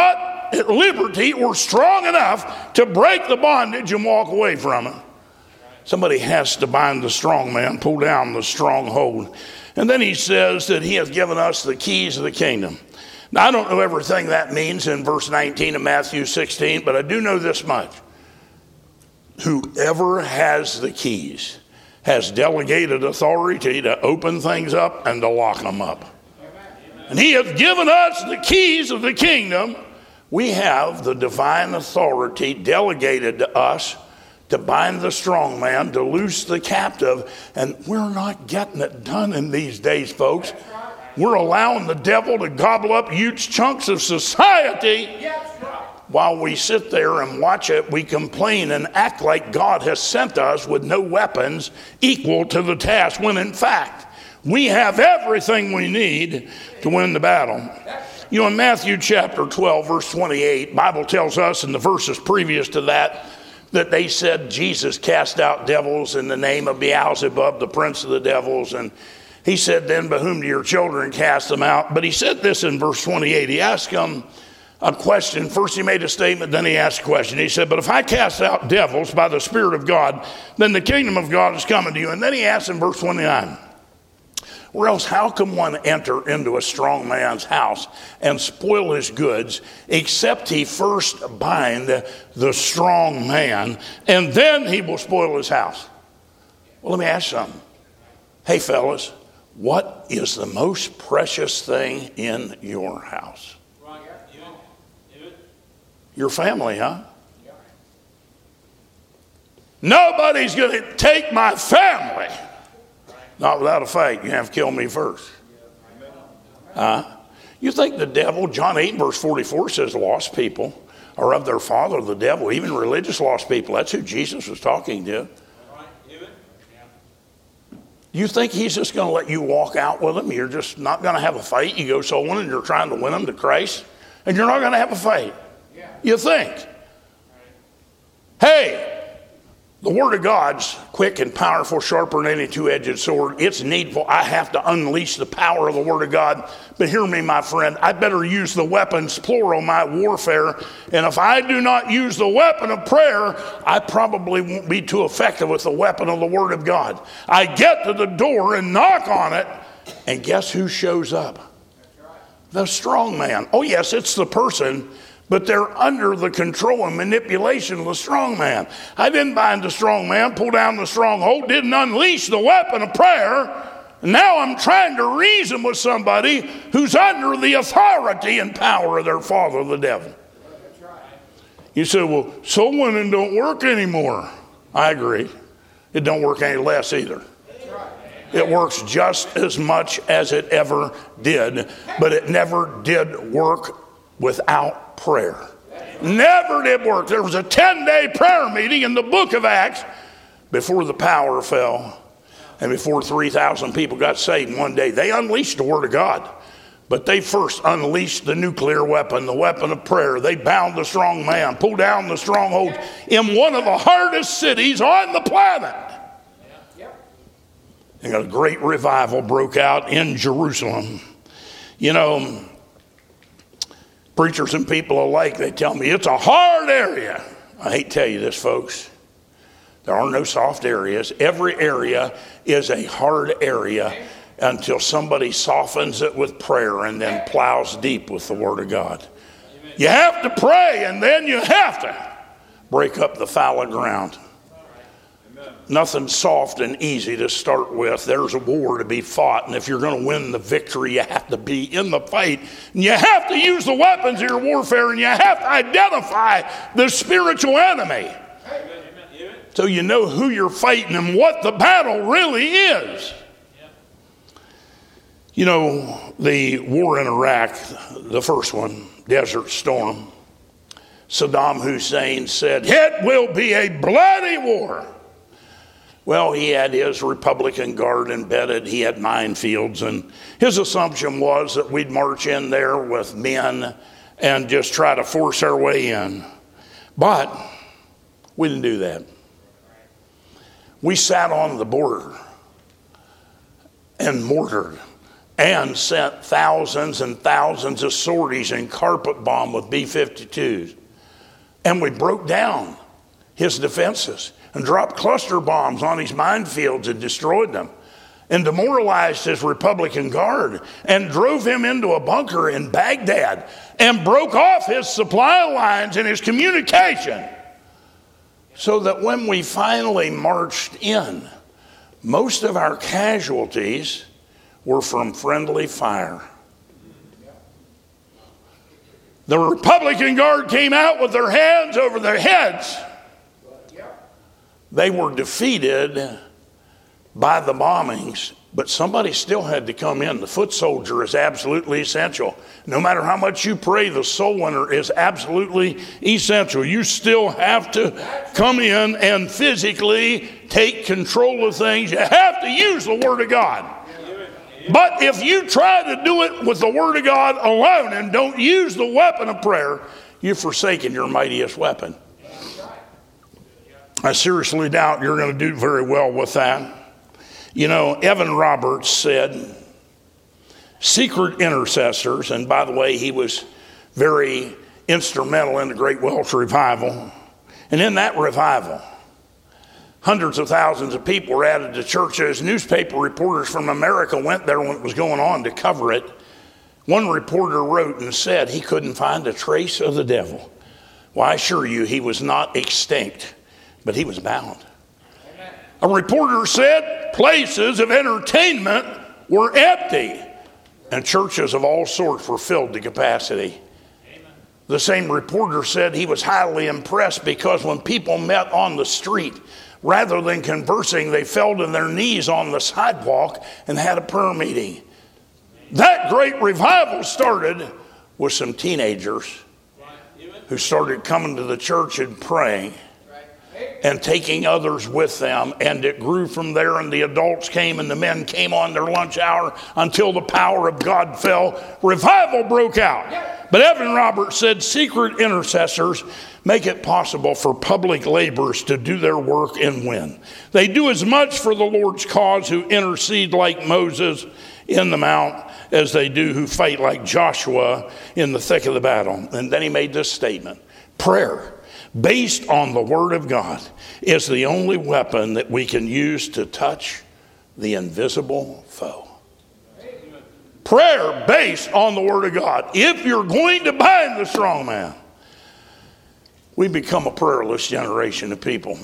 not at liberty or strong enough to break the bondage and walk away from it. Somebody has to bind the strong man, pull down the stronghold. And then he says that he has given us the keys of the kingdom. Now, I don't know everything that means in verse 19 of Matthew 16, but I do know this much. Whoever has the keys has delegated authority to open things up and to lock them up. And he has given us the keys of the kingdom. We have the divine authority delegated to us to bind the strong man, to loose the captive. And we're not getting it done in these days, folks. We're allowing the devil to gobble up huge chunks of society. While we sit there and watch it, we complain and act like God has sent us with no weapons equal to the task, when in fact, we have everything we need to win the battle. You know, in Matthew chapter 12, verse 28, Bible tells us in the verses previous to that they said Jesus cast out devils in the name of Beelzebub, the prince of the devils. And he said, then by whom do your children cast them out? But he said this in verse 28. He asked them a question. First he made a statement, then he asked a question. He said, but if I cast out devils by the Spirit of God, then the kingdom of God is coming to you. And then he asked in verse 29, or else how can one enter into a strong man's house and spoil his goods, except he first bind the strong man, and then he will spoil his house? Well, let me ask you something. Hey, fellas, what is the most precious thing in your house? Your family, huh? Nobody's going to take my family. Not without a fight. You have to kill me first. You think the devil, John 8 verse 44 says lost people are of their father, the devil, even religious lost people. That's who Jesus was talking to. You think he's just going to let you walk out with them? You're just not going to have a fight? You go soul winning and you're trying to win them to Christ, and you're not going to have a fight. You think. Hey, the Word of God's quick and powerful, sharper than any two-edged sword. It's needful. I have to unleash the power of the Word of God. But hear me, my friend, I better use the weapons, plural, my warfare. And if I do not use the weapon of prayer, I probably won't be too effective with the weapon of the Word of God. I get to the door and knock on it, and guess who shows up? The strong man. Oh, yes, it's the person, but they're under the control and manipulation of the strong man. I didn't bind the strong man, pull down the stronghold, didn't unleash the weapon of prayer. And now I'm trying to reason with somebody who's under the authority and power of their father, the devil. You say, well, soul winning don't work anymore. I agree. It don't work any less either. It works just as much as it ever did, but it never did work without prayer. Never did work. There was a 10-day prayer meeting in the book of Acts before the power fell and before 3,000 people got saved in one day. They unleashed the Word of God, but they first unleashed the nuclear weapon, the weapon of prayer. They bound the strong man, pulled down the stronghold in one of the hardest cities on the planet. And a great revival broke out in Jerusalem. You know, preachers and people alike, they tell me it's a hard area. I hate to tell you this, folks. There are no soft areas. Every area is a hard area until somebody softens it with prayer and then plows deep with the Word of God. You have to pray, and then you have to break up the fallow ground. Nothing soft and easy to start with. There's a war to be fought, and if you're going to win the victory, you have to be in the fight. And you have to use the weapons of your warfare, and you have to identify the spiritual enemy. So you know who you're fighting and what the battle really is. You know, the war in Iraq, the first one, Desert Storm, Saddam Hussein said, it will be a bloody war. Well, he had his Republican Guard embedded. He had minefields, and his assumption was that we'd march in there with men and just try to force our way in. But we didn't do that. We sat on the border and mortared and sent thousands and thousands of sorties and carpet bombed with B-52s. And we broke down his defenses and dropped cluster bombs on his minefields and destroyed them, and demoralized his Republican Guard, and drove him into a bunker in Baghdad, and broke off his supply lines and his communication, so that when we finally marched in, most of our casualties were from friendly fire. The Republican Guard came out with their hands over their heads. They were defeated by the bombings, but somebody still had to come in. The foot soldier is absolutely essential. No matter how much you pray, the soul winner is absolutely essential. You still have to come in and physically take control of things. You have to use the Word of God. But if you try to do it with the Word of God alone and don't use the weapon of prayer, you've forsaken your mightiest weapon. I seriously doubt you're going to do very well with that. You know, Evan Roberts said, secret intercessors, and by the way, he was very instrumental in the Great Welsh Revival. And in that revival, hundreds of thousands of people were added to churches. Newspaper reporters from America went there when it was going on to cover it. One reporter wrote and said he couldn't find a trace of the devil. Well, I assure you, he was not extinct, but he was bound. A reporter said places of entertainment were empty, and churches of all sorts were filled to capacity. The same reporter said he was highly impressed because when people met on the street, rather than conversing, they fell to their knees on the sidewalk and had a prayer meeting. That great revival started with some teenagers who started coming to the church and praying and taking others with them, and it grew from there, and the adults came and the men came on their lunch hour until the power of God fell. Revival broke out. But Evan Roberts said secret intercessors make it possible for public laborers to do their work and win. They do as much for the Lord's cause who intercede like Moses in the mount as they do who fight like Joshua in the thick of the battle. And then he made this statement: prayer, based on the Word of God, is the only weapon that we can use to touch the invisible foe. Prayer based on the Word of God. If you're going to bind the strong man, we become a prayerless generation of people.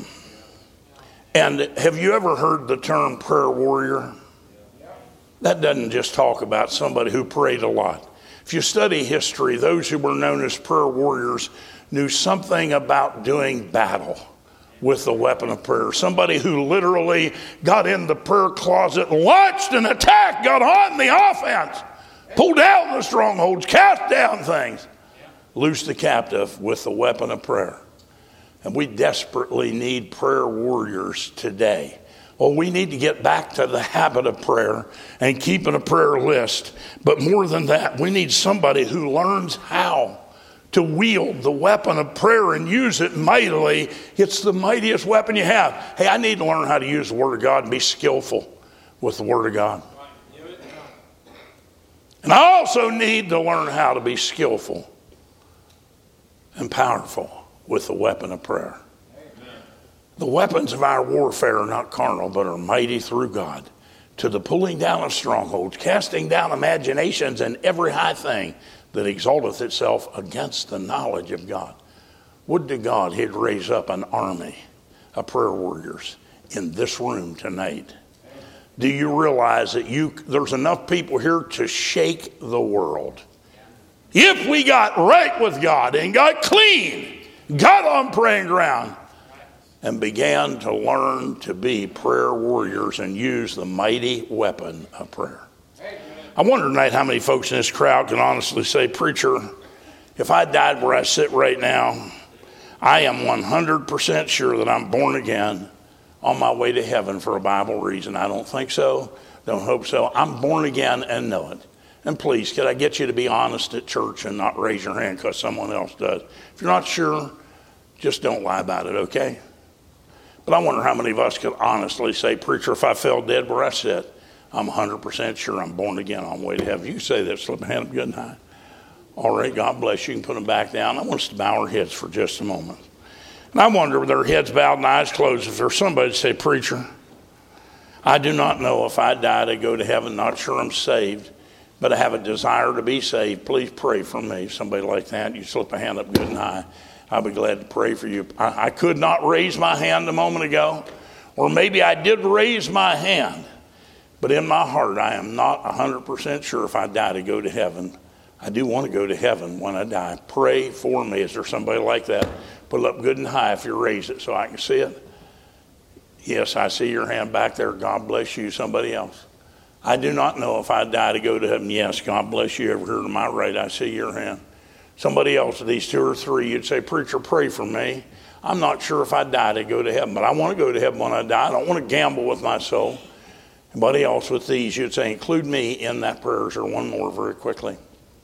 And have you ever heard the term prayer warrior? That doesn't just talk about somebody who prayed a lot. If you study history, those who were known as prayer warriors knew something about doing battle with the weapon of prayer. Somebody who literally got in the prayer closet, launched an attack, got on the offense, pulled down the strongholds, cast down things, loosed the captive with the weapon of prayer. And we desperately need prayer warriors today. Well, we need to get back to the habit of prayer and keeping a prayer list. But more than that, we need somebody who learns how to wield the weapon of prayer and use it mightily. It's the mightiest weapon you have. Hey, I need to learn how to use the Word of God and be skillful with the Word of God. And I also need to learn how to be skillful and powerful with the weapon of prayer. The weapons of our warfare are not carnal, but are mighty through God to the pulling down of strongholds, casting down imaginations and every high thing that exalteth itself against the knowledge of God. Would to God he'd raise up an army of prayer warriors in this room tonight. Do you realize that there's enough people here to shake the world? If we got right with God and got clean, got on praying ground, and began to learn to be prayer warriors and use the mighty weapon of prayer. I wonder tonight how many folks in this crowd can honestly say, preacher, if I died where I sit right now, I am 100% sure that I'm born again on my way to heaven for a Bible reason. I don't think so. Don't hope so. I'm born again and know it. And please, could I get you to be honest at church and not raise your hand because someone else does? If you're not sure, just don't lie about it, okay? But I wonder how many of us could honestly say, preacher, if I fell dead where I sit, I'm 100% sure I'm born again on the way to heaven. You say that, slip a hand up good and high. All right, God bless you. You can put them back down. I want us to bow our heads for just a moment. And I wonder, with their heads bowed and eyes closed, if there's somebody to say, preacher, I do not know if I die to go to heaven, not sure I'm saved, but I have a desire to be saved. Please pray for me. Somebody like that, you slip a hand up good and high. I'll be glad to pray for you. I could not raise my hand a moment ago, or maybe I did raise my hand, but in my heart I am not 100% sure if I die to go to heaven. I do want to go to heaven when I die. Pray for me. Is there somebody like that? Put it up good and high if you raise it so I can see it. Yes, I see your hand back there. God bless you. Somebody else. I do not know if I die to go to heaven. Yes, God bless you. Over here to my right, I see your hand. Somebody else, these two or three, you'd say, preacher, pray for me. I'm not sure if I die to go to heaven, but I want to go to heaven when I die. I don't want to gamble with my soul. Anybody else with these, you'd say, include me in that prayer. Is there one more very quickly?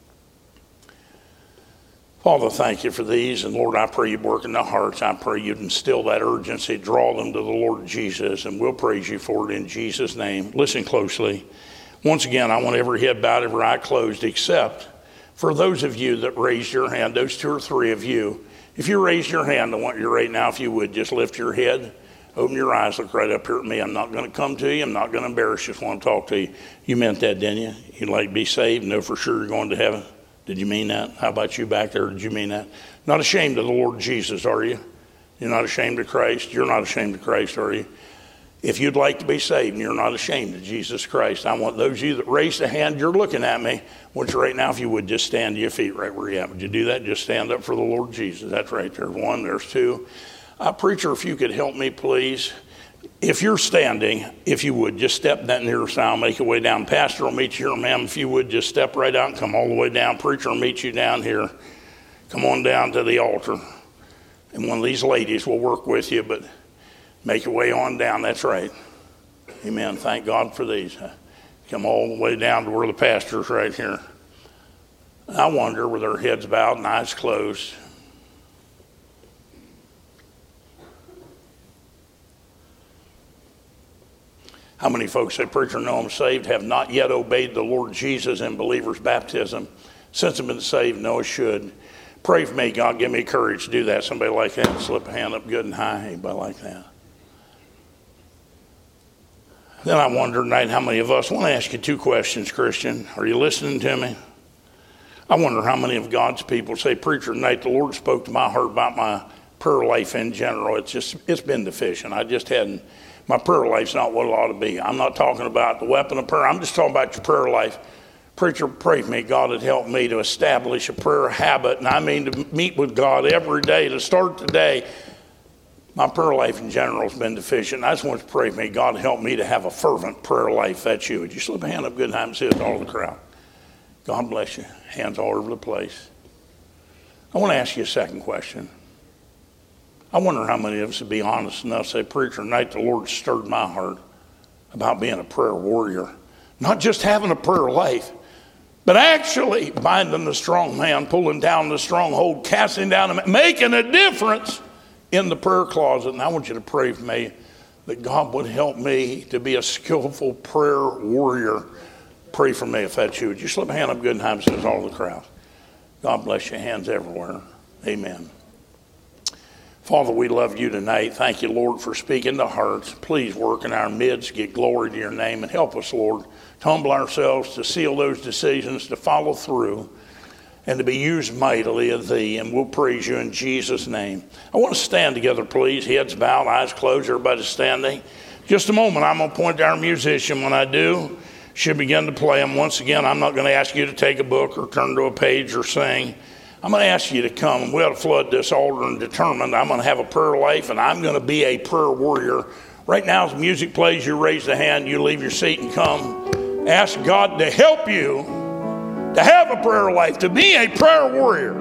Father, thank you for these. And Lord, I pray you'd work in their hearts. I pray you'd instill that urgency, draw them to the Lord Jesus, and we'll praise you for it in Jesus' name. Listen closely. Once again, I want every head bowed, every eye closed, except for those of you that raised your hand, those two or three of you. If you raise your hand, I want you right now, if you would, just lift your head, open your eyes, look right up here at me. I'm not going to come to you. I'm not going to embarrass you. Just want to talk to you. You meant that, didn't you? You'd like to be saved, know for sure you're going to heaven. Did you mean that? How about you back there? Did you mean that? Not ashamed of the Lord Jesus, are you? You're not ashamed of Christ? You're not ashamed of Christ, are you? If you'd like to be saved and you're not ashamed of Jesus Christ, I want those of you that raised a hand, you're looking at me. I want you right now, if you would, just stand to your feet right where you're at. Would you do that? Just stand up for the Lord Jesus. That's right. There's one. There's two. Preacher, if you could help me, please. If you're standing, if you would, just step that nearest aisle, make your way down. Pastor will meet you here, ma'am. If you would, just step right out and come all the way down. Preacher will meet you down here. Come on down to the altar. And one of these ladies will work with you, but make your way on down. That's right. Amen. Thank God for these. Come all the way down to where the pastor's right here. I wonder, with their heads bowed and eyes closed, how many folks say, preacher, no, I'm saved, have not yet obeyed the Lord Jesus in believer's baptism? Since I've been saved, no, I should. Pray for me. God, give me courage to do that. Somebody like that, slip a hand up good and high. Anybody like that? Then I wonder tonight how many of us, I want to ask you two questions, Christian. Are you listening to me? I wonder how many of God's people say, preacher, tonight the Lord spoke to my heart about my prayer life in general. It's been deficient. My prayer life's not what it ought to be. I'm not talking about the weapon of prayer. I'm just talking about your prayer life. Preacher, pray for me. God would help me to establish a prayer habit. And I mean to meet with God every day, to start the day. My prayer life in general has been deficient. I just want to pray for me. God help me to have a fervent prayer life. That's you. Would you slip a hand up good and high and see it all the crowd? God bless you. Hands all over the place. I want to ask you a second question. I wonder how many of us would be honest enough to say, preacher, tonight the Lord stirred my heart about being a prayer warrior. Not just having a prayer life, but actually binding the strong man, pulling down the stronghold, casting down, making a difference in the prayer closet. And I want you to pray for me that God would help me to be a skillful prayer warrior. Pray for me if that's you. Would you slip a hand up good and high and says all the crowd? God bless you. Hands everywhere. Amen. Father, we love you tonight. Thank you, Lord, for speaking to hearts. Please work in our midst, get glory to your name, and help us, Lord, to humble ourselves, to seal those decisions, to follow through, and to be used mightily of thee. And we'll praise you in Jesus' name. I want to stand together, please. Heads bowed, eyes closed, everybody standing. Just a moment, I'm going to point to our musician. When I do, she'll begin to play them. Once again, I'm not going to ask you to take a book or turn to a page or sing. I'm going to ask you to come. We ought to flood this altar and determine I'm going to have a prayer life and I'm going to be a prayer warrior. Right now, as music plays, you raise the hand, you leave your seat and come. Ask God to help you to have a prayer life, to be a prayer warrior.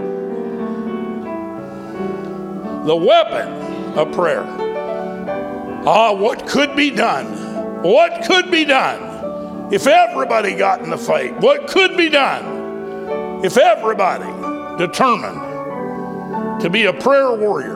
The weapon of prayer. What could be done? What could be done if everybody got in the fight? What could be done if everybody determined to be a prayer warrior?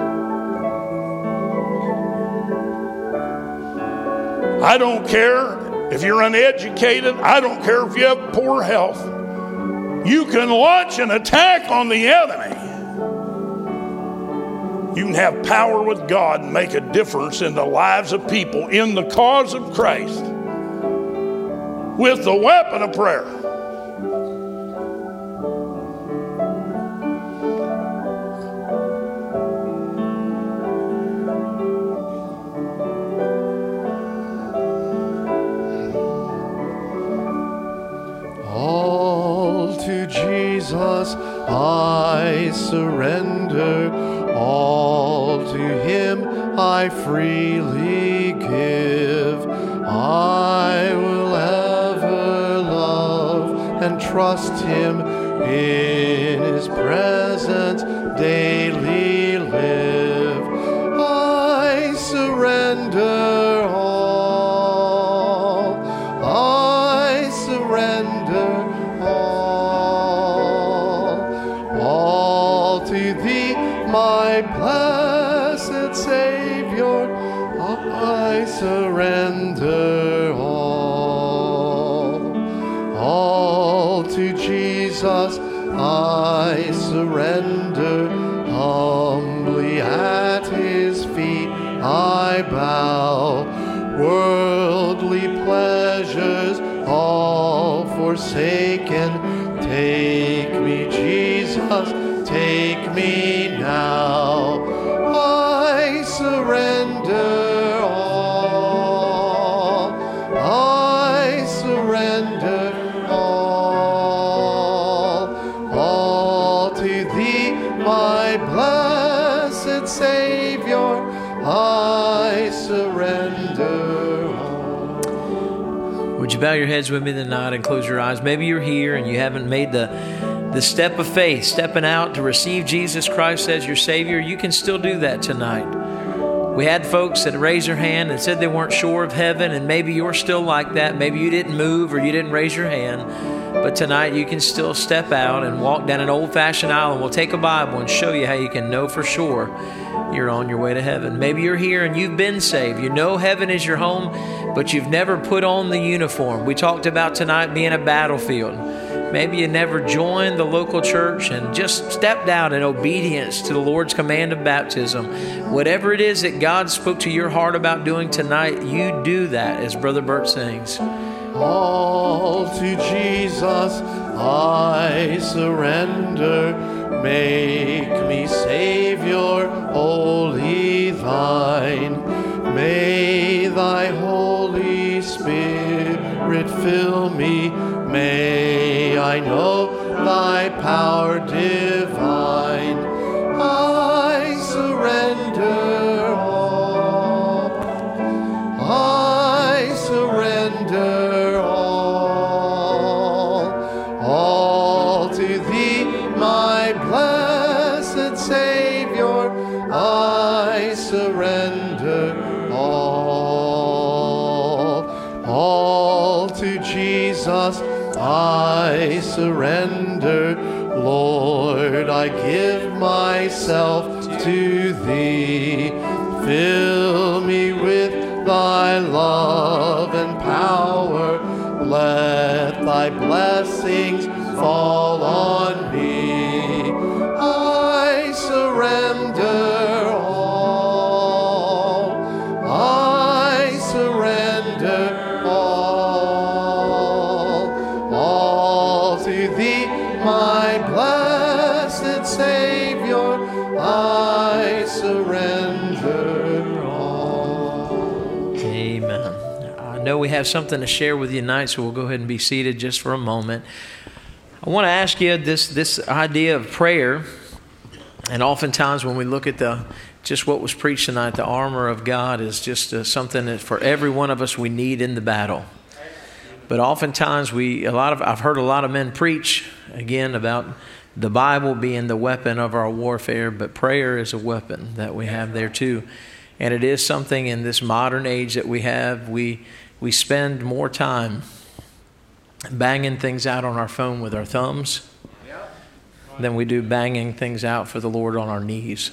I don't care If you're uneducated, I don't care if you have poor health, you can launch an attack on the enemy. You can have power with God and make a difference in the lives of people in the cause of Christ with the weapon of prayer. All to Jesus I surrender, all to Him I freely give. I will ever love and trust Him, in His presence daily live. I surrender all, I surrender all to Thee, my blessed Savior. I surrender all to Jesus I surrender. Humbly at His feet I bow, worldly pleasures all forsaken. Take me, Jesus, take me now. I surrender all, I surrender all to Thee, my blessed Savior. I surrender all. Would you bow your heads with me tonight and close your eyes? Maybe you're here and you haven't made the step of faith, stepping out to receive Jesus Christ as your Savior. You can still do that tonight. We had folks that raised their hand and said they weren't sure of heaven, and maybe you're still like that. Maybe you didn't move or you didn't raise your hand. But tonight you can still step out and walk down an old-fashioned aisle, and we'll take a Bible and show you how you can know for sure you're on your way to heaven. Maybe you're here and you've been saved. You know heaven is your home, but you've never put on the uniform. We talked about tonight being a battlefield. Maybe you never joined the local church and just stepped out in obedience to the Lord's command of baptism. Whatever it is that God spoke to your heart about doing tonight, you do that, as Brother Bert sings. All to Jesus I surrender. Make me Savior wholly Thine. May Thy Holy Spirit fill me. May I know Thy power divine. I surrender all, I surrender all to Thee, my blessed Savior. I surrender all to Jesus I surrender. Lord, I give myself to Thee. Fill me with Thy love and power. Let Thy blessings fall on me. I surrender all, I surrender all to Thee, my blessed Savior. I surrender all. Amen. I know we have something to share with you tonight, so we'll go ahead and be seated just for a moment. I want to ask you this idea of prayer, and oftentimes when we look at just what was preached tonight, the armor of God is just something that for every one of us we need in the battle. But oftentimes I've heard a lot of men preach again about the Bible being the weapon of our warfare, but prayer is a weapon that we have there too. And it is something in this modern age that we have. We spend more time banging things out on our phone with our thumbs than we do banging things out for the Lord on our knees.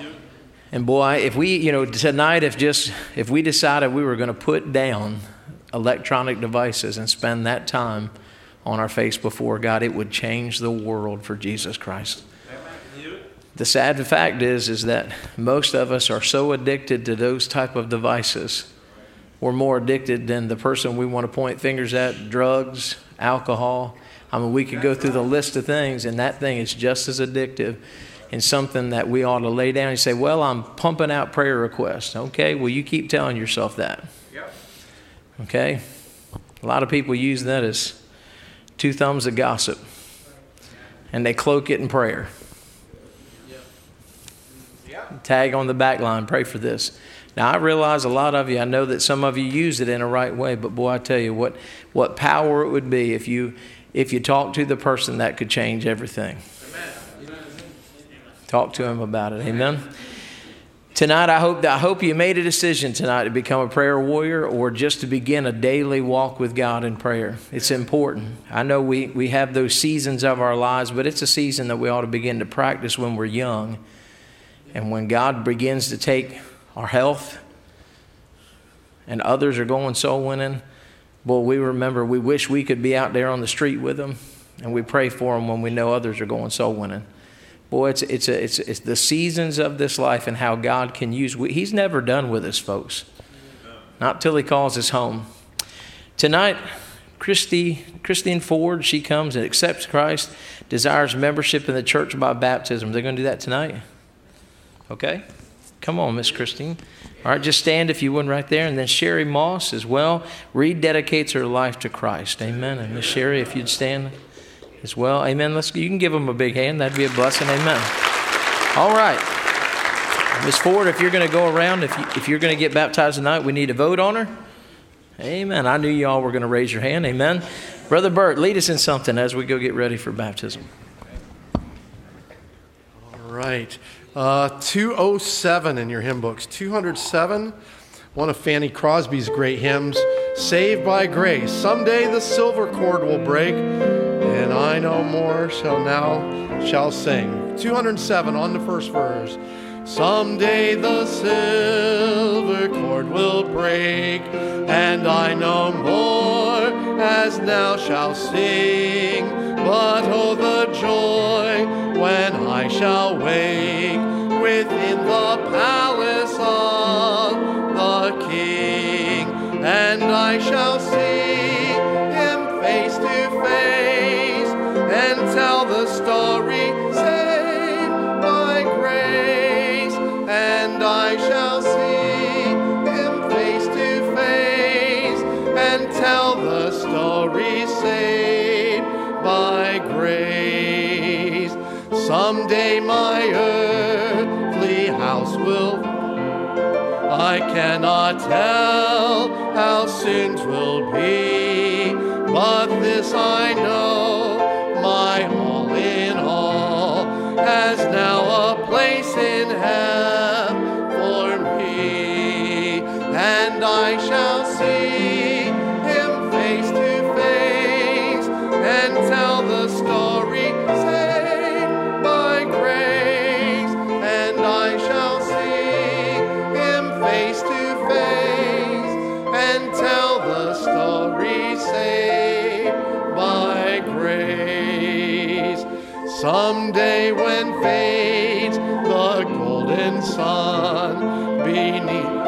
And boy, if we, tonight, if we decided we were going to put down electronic devices and spend that time on our face before God, it would change the world for Jesus Christ. The sad fact is that most of us are so addicted to those type of devices. We're more addicted than the person we want to point fingers at, drugs, alcohol. I mean, we could go through the list of things, and that thing is just as addictive and something that we ought to lay down and say, well, I'm pumping out prayer requests. Okay, well, you keep telling yourself that. Okay? A lot of people use that as two thumbs of gossip, and they cloak it in prayer. Tag on the back line, pray for this. Now, I realize a lot of you, I know that some of you use it in a right way, but boy, I tell you what power it would be if you talk to the person that could change everything. Talk to him about it. Amen. Tonight, I hope you made a decision tonight to become a prayer warrior or just to begin a daily walk with God in prayer. It's important. I know we have those seasons of our lives, but it's a season that we ought to begin to practice when we're young. And when God begins to take our health and others are going soul winning, boy, we remember we wish we could be out there on the street with them, and we pray for them when we know others are going soul winning. Boy, it's the seasons of this life and how God can use. He's never done with us, folks. Not till He calls us home. Tonight, Christine Ford, she comes and accepts Christ, desires membership in the church by baptism. They're going to do that tonight. Okay? Come on, Miss Christine. All right, just stand if you would right there. And then Sherry Moss as well rededicates her life to Christ. Amen. And Miss Sherry, if you'd stand as well. Amen. You can give them a big hand. That'd be a blessing. Amen. All right. Miss Ford, if you're going to go around, if you're going to get baptized tonight, we need a vote on her. Amen. I knew you all were going to raise your hand. Amen. Brother Bert, lead us in something as we go get ready for baptism. All right. 207 in your hymn books. 207, one of Fanny Crosby's great hymns, Saved by Grace. Someday the silver cord will break, and I no more shall sing. 207 on the first verse. Someday the silver cord will break, and I no more as now shall sing. But oh, the joy when I shall wake within the palace of the King, and I shall see Him face to face and tell the story saved by grace, and I shall see Him face to face and tell the story saved by grace. Someday my earthly house I cannot tell how soon 'twill be, but this I know, my all in all has now a place in heaven for me, and I shall see Him face to face and tell the story saved by grace, and I shall see Him face to face and tell the story saved by grace. Someday when fades the golden sun beneath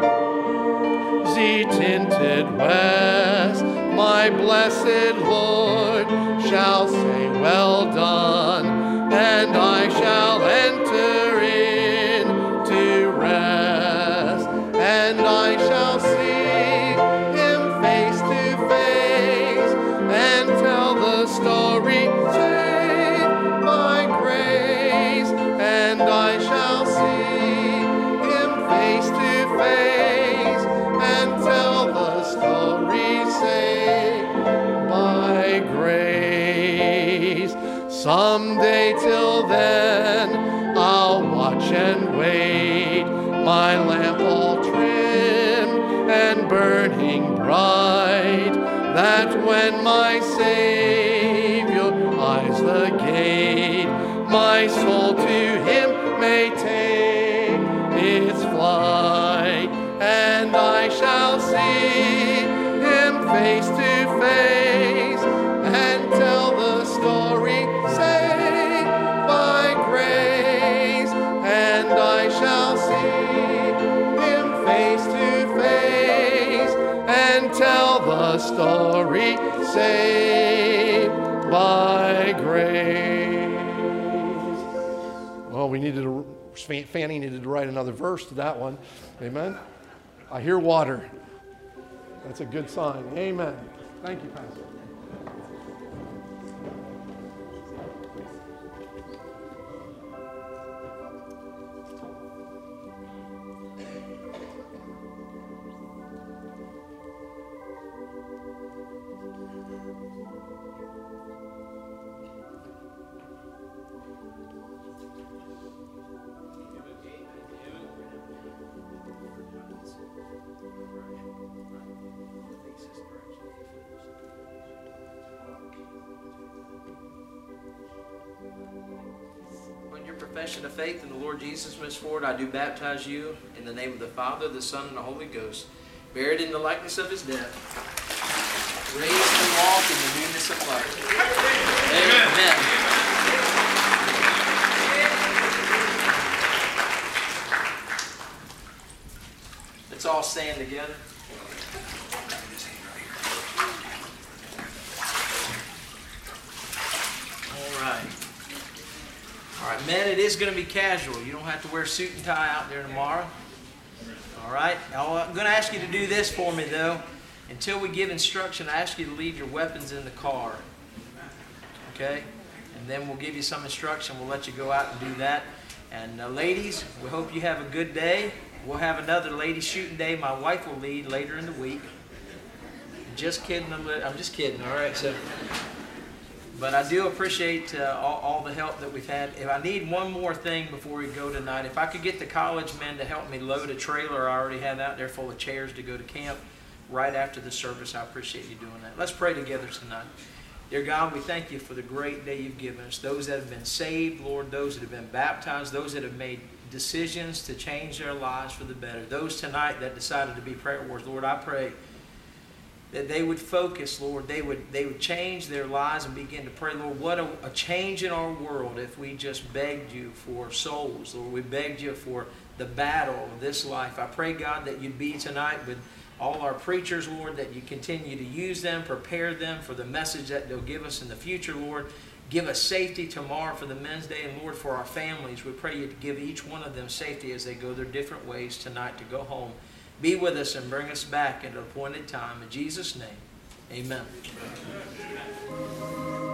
the tinted west, my blessed Lord shall say, well done, and I shall enter into rest, and I shall see Him face to face and tell the story saved by grace, and I shall see Him face to face and tell the story saved by grace. Someday till then I'll watch and wait, my lamp all trim and burning bright, that when my Savior eyes the gate, my soul to Him may take its flight, and I shall see Him face to face and tell the story, saved by grace, and I shall see him face to face and tell the story, saved by grace. Well, Fanny needed to write another verse to that one. Amen. I hear water. That's a good sign. Amen. Thank you, Pastor. Confession of faith in the Lord Jesus, Miss Ford, I do baptize you in the name of the Father, the Son, and the Holy Ghost, buried in the likeness of his death, raised to walk in the newness of life. Amen. Let's all stand together. All right, men, it is going to be casual. You don't have to wear a suit and tie out there tomorrow. All right? I'm going to ask you to do this for me, though. Until we give instruction, I ask you to leave your weapons in the car. Okay? And then we'll give you some instruction. We'll let you go out and do that. And ladies, we hope you have a good day. We'll have another ladies shooting day. My wife will lead later in the week. Just kidding. I'm just kidding. All right? But I do appreciate all the help that we've had. If I need one more thing before we go tonight, if I could get the college men to help me load a trailer I already have out there full of chairs to go to camp right after the service, I appreciate you doing that. Let's pray together tonight. Dear God, we thank you for the great day you've given us. Those that have been saved, Lord, those that have been baptized, those that have made decisions to change their lives for the better. Those tonight that decided to be prayer warriors, Lord, I pray that they would focus, Lord. They would change their lives and begin to pray, Lord, what a change in our world if we just begged you for souls, Lord. We begged you for the battle of this life. I pray, God, that you'd be tonight with all our preachers, Lord, that you continue to use them, prepare them for the message that they'll give us in the future, Lord. Give us safety tomorrow for the Men's Day, and Lord, for our families, we pray you to give each one of them safety as they go their different ways tonight to go home. Be with us and bring us back at an appointed time. In Jesus' name, amen.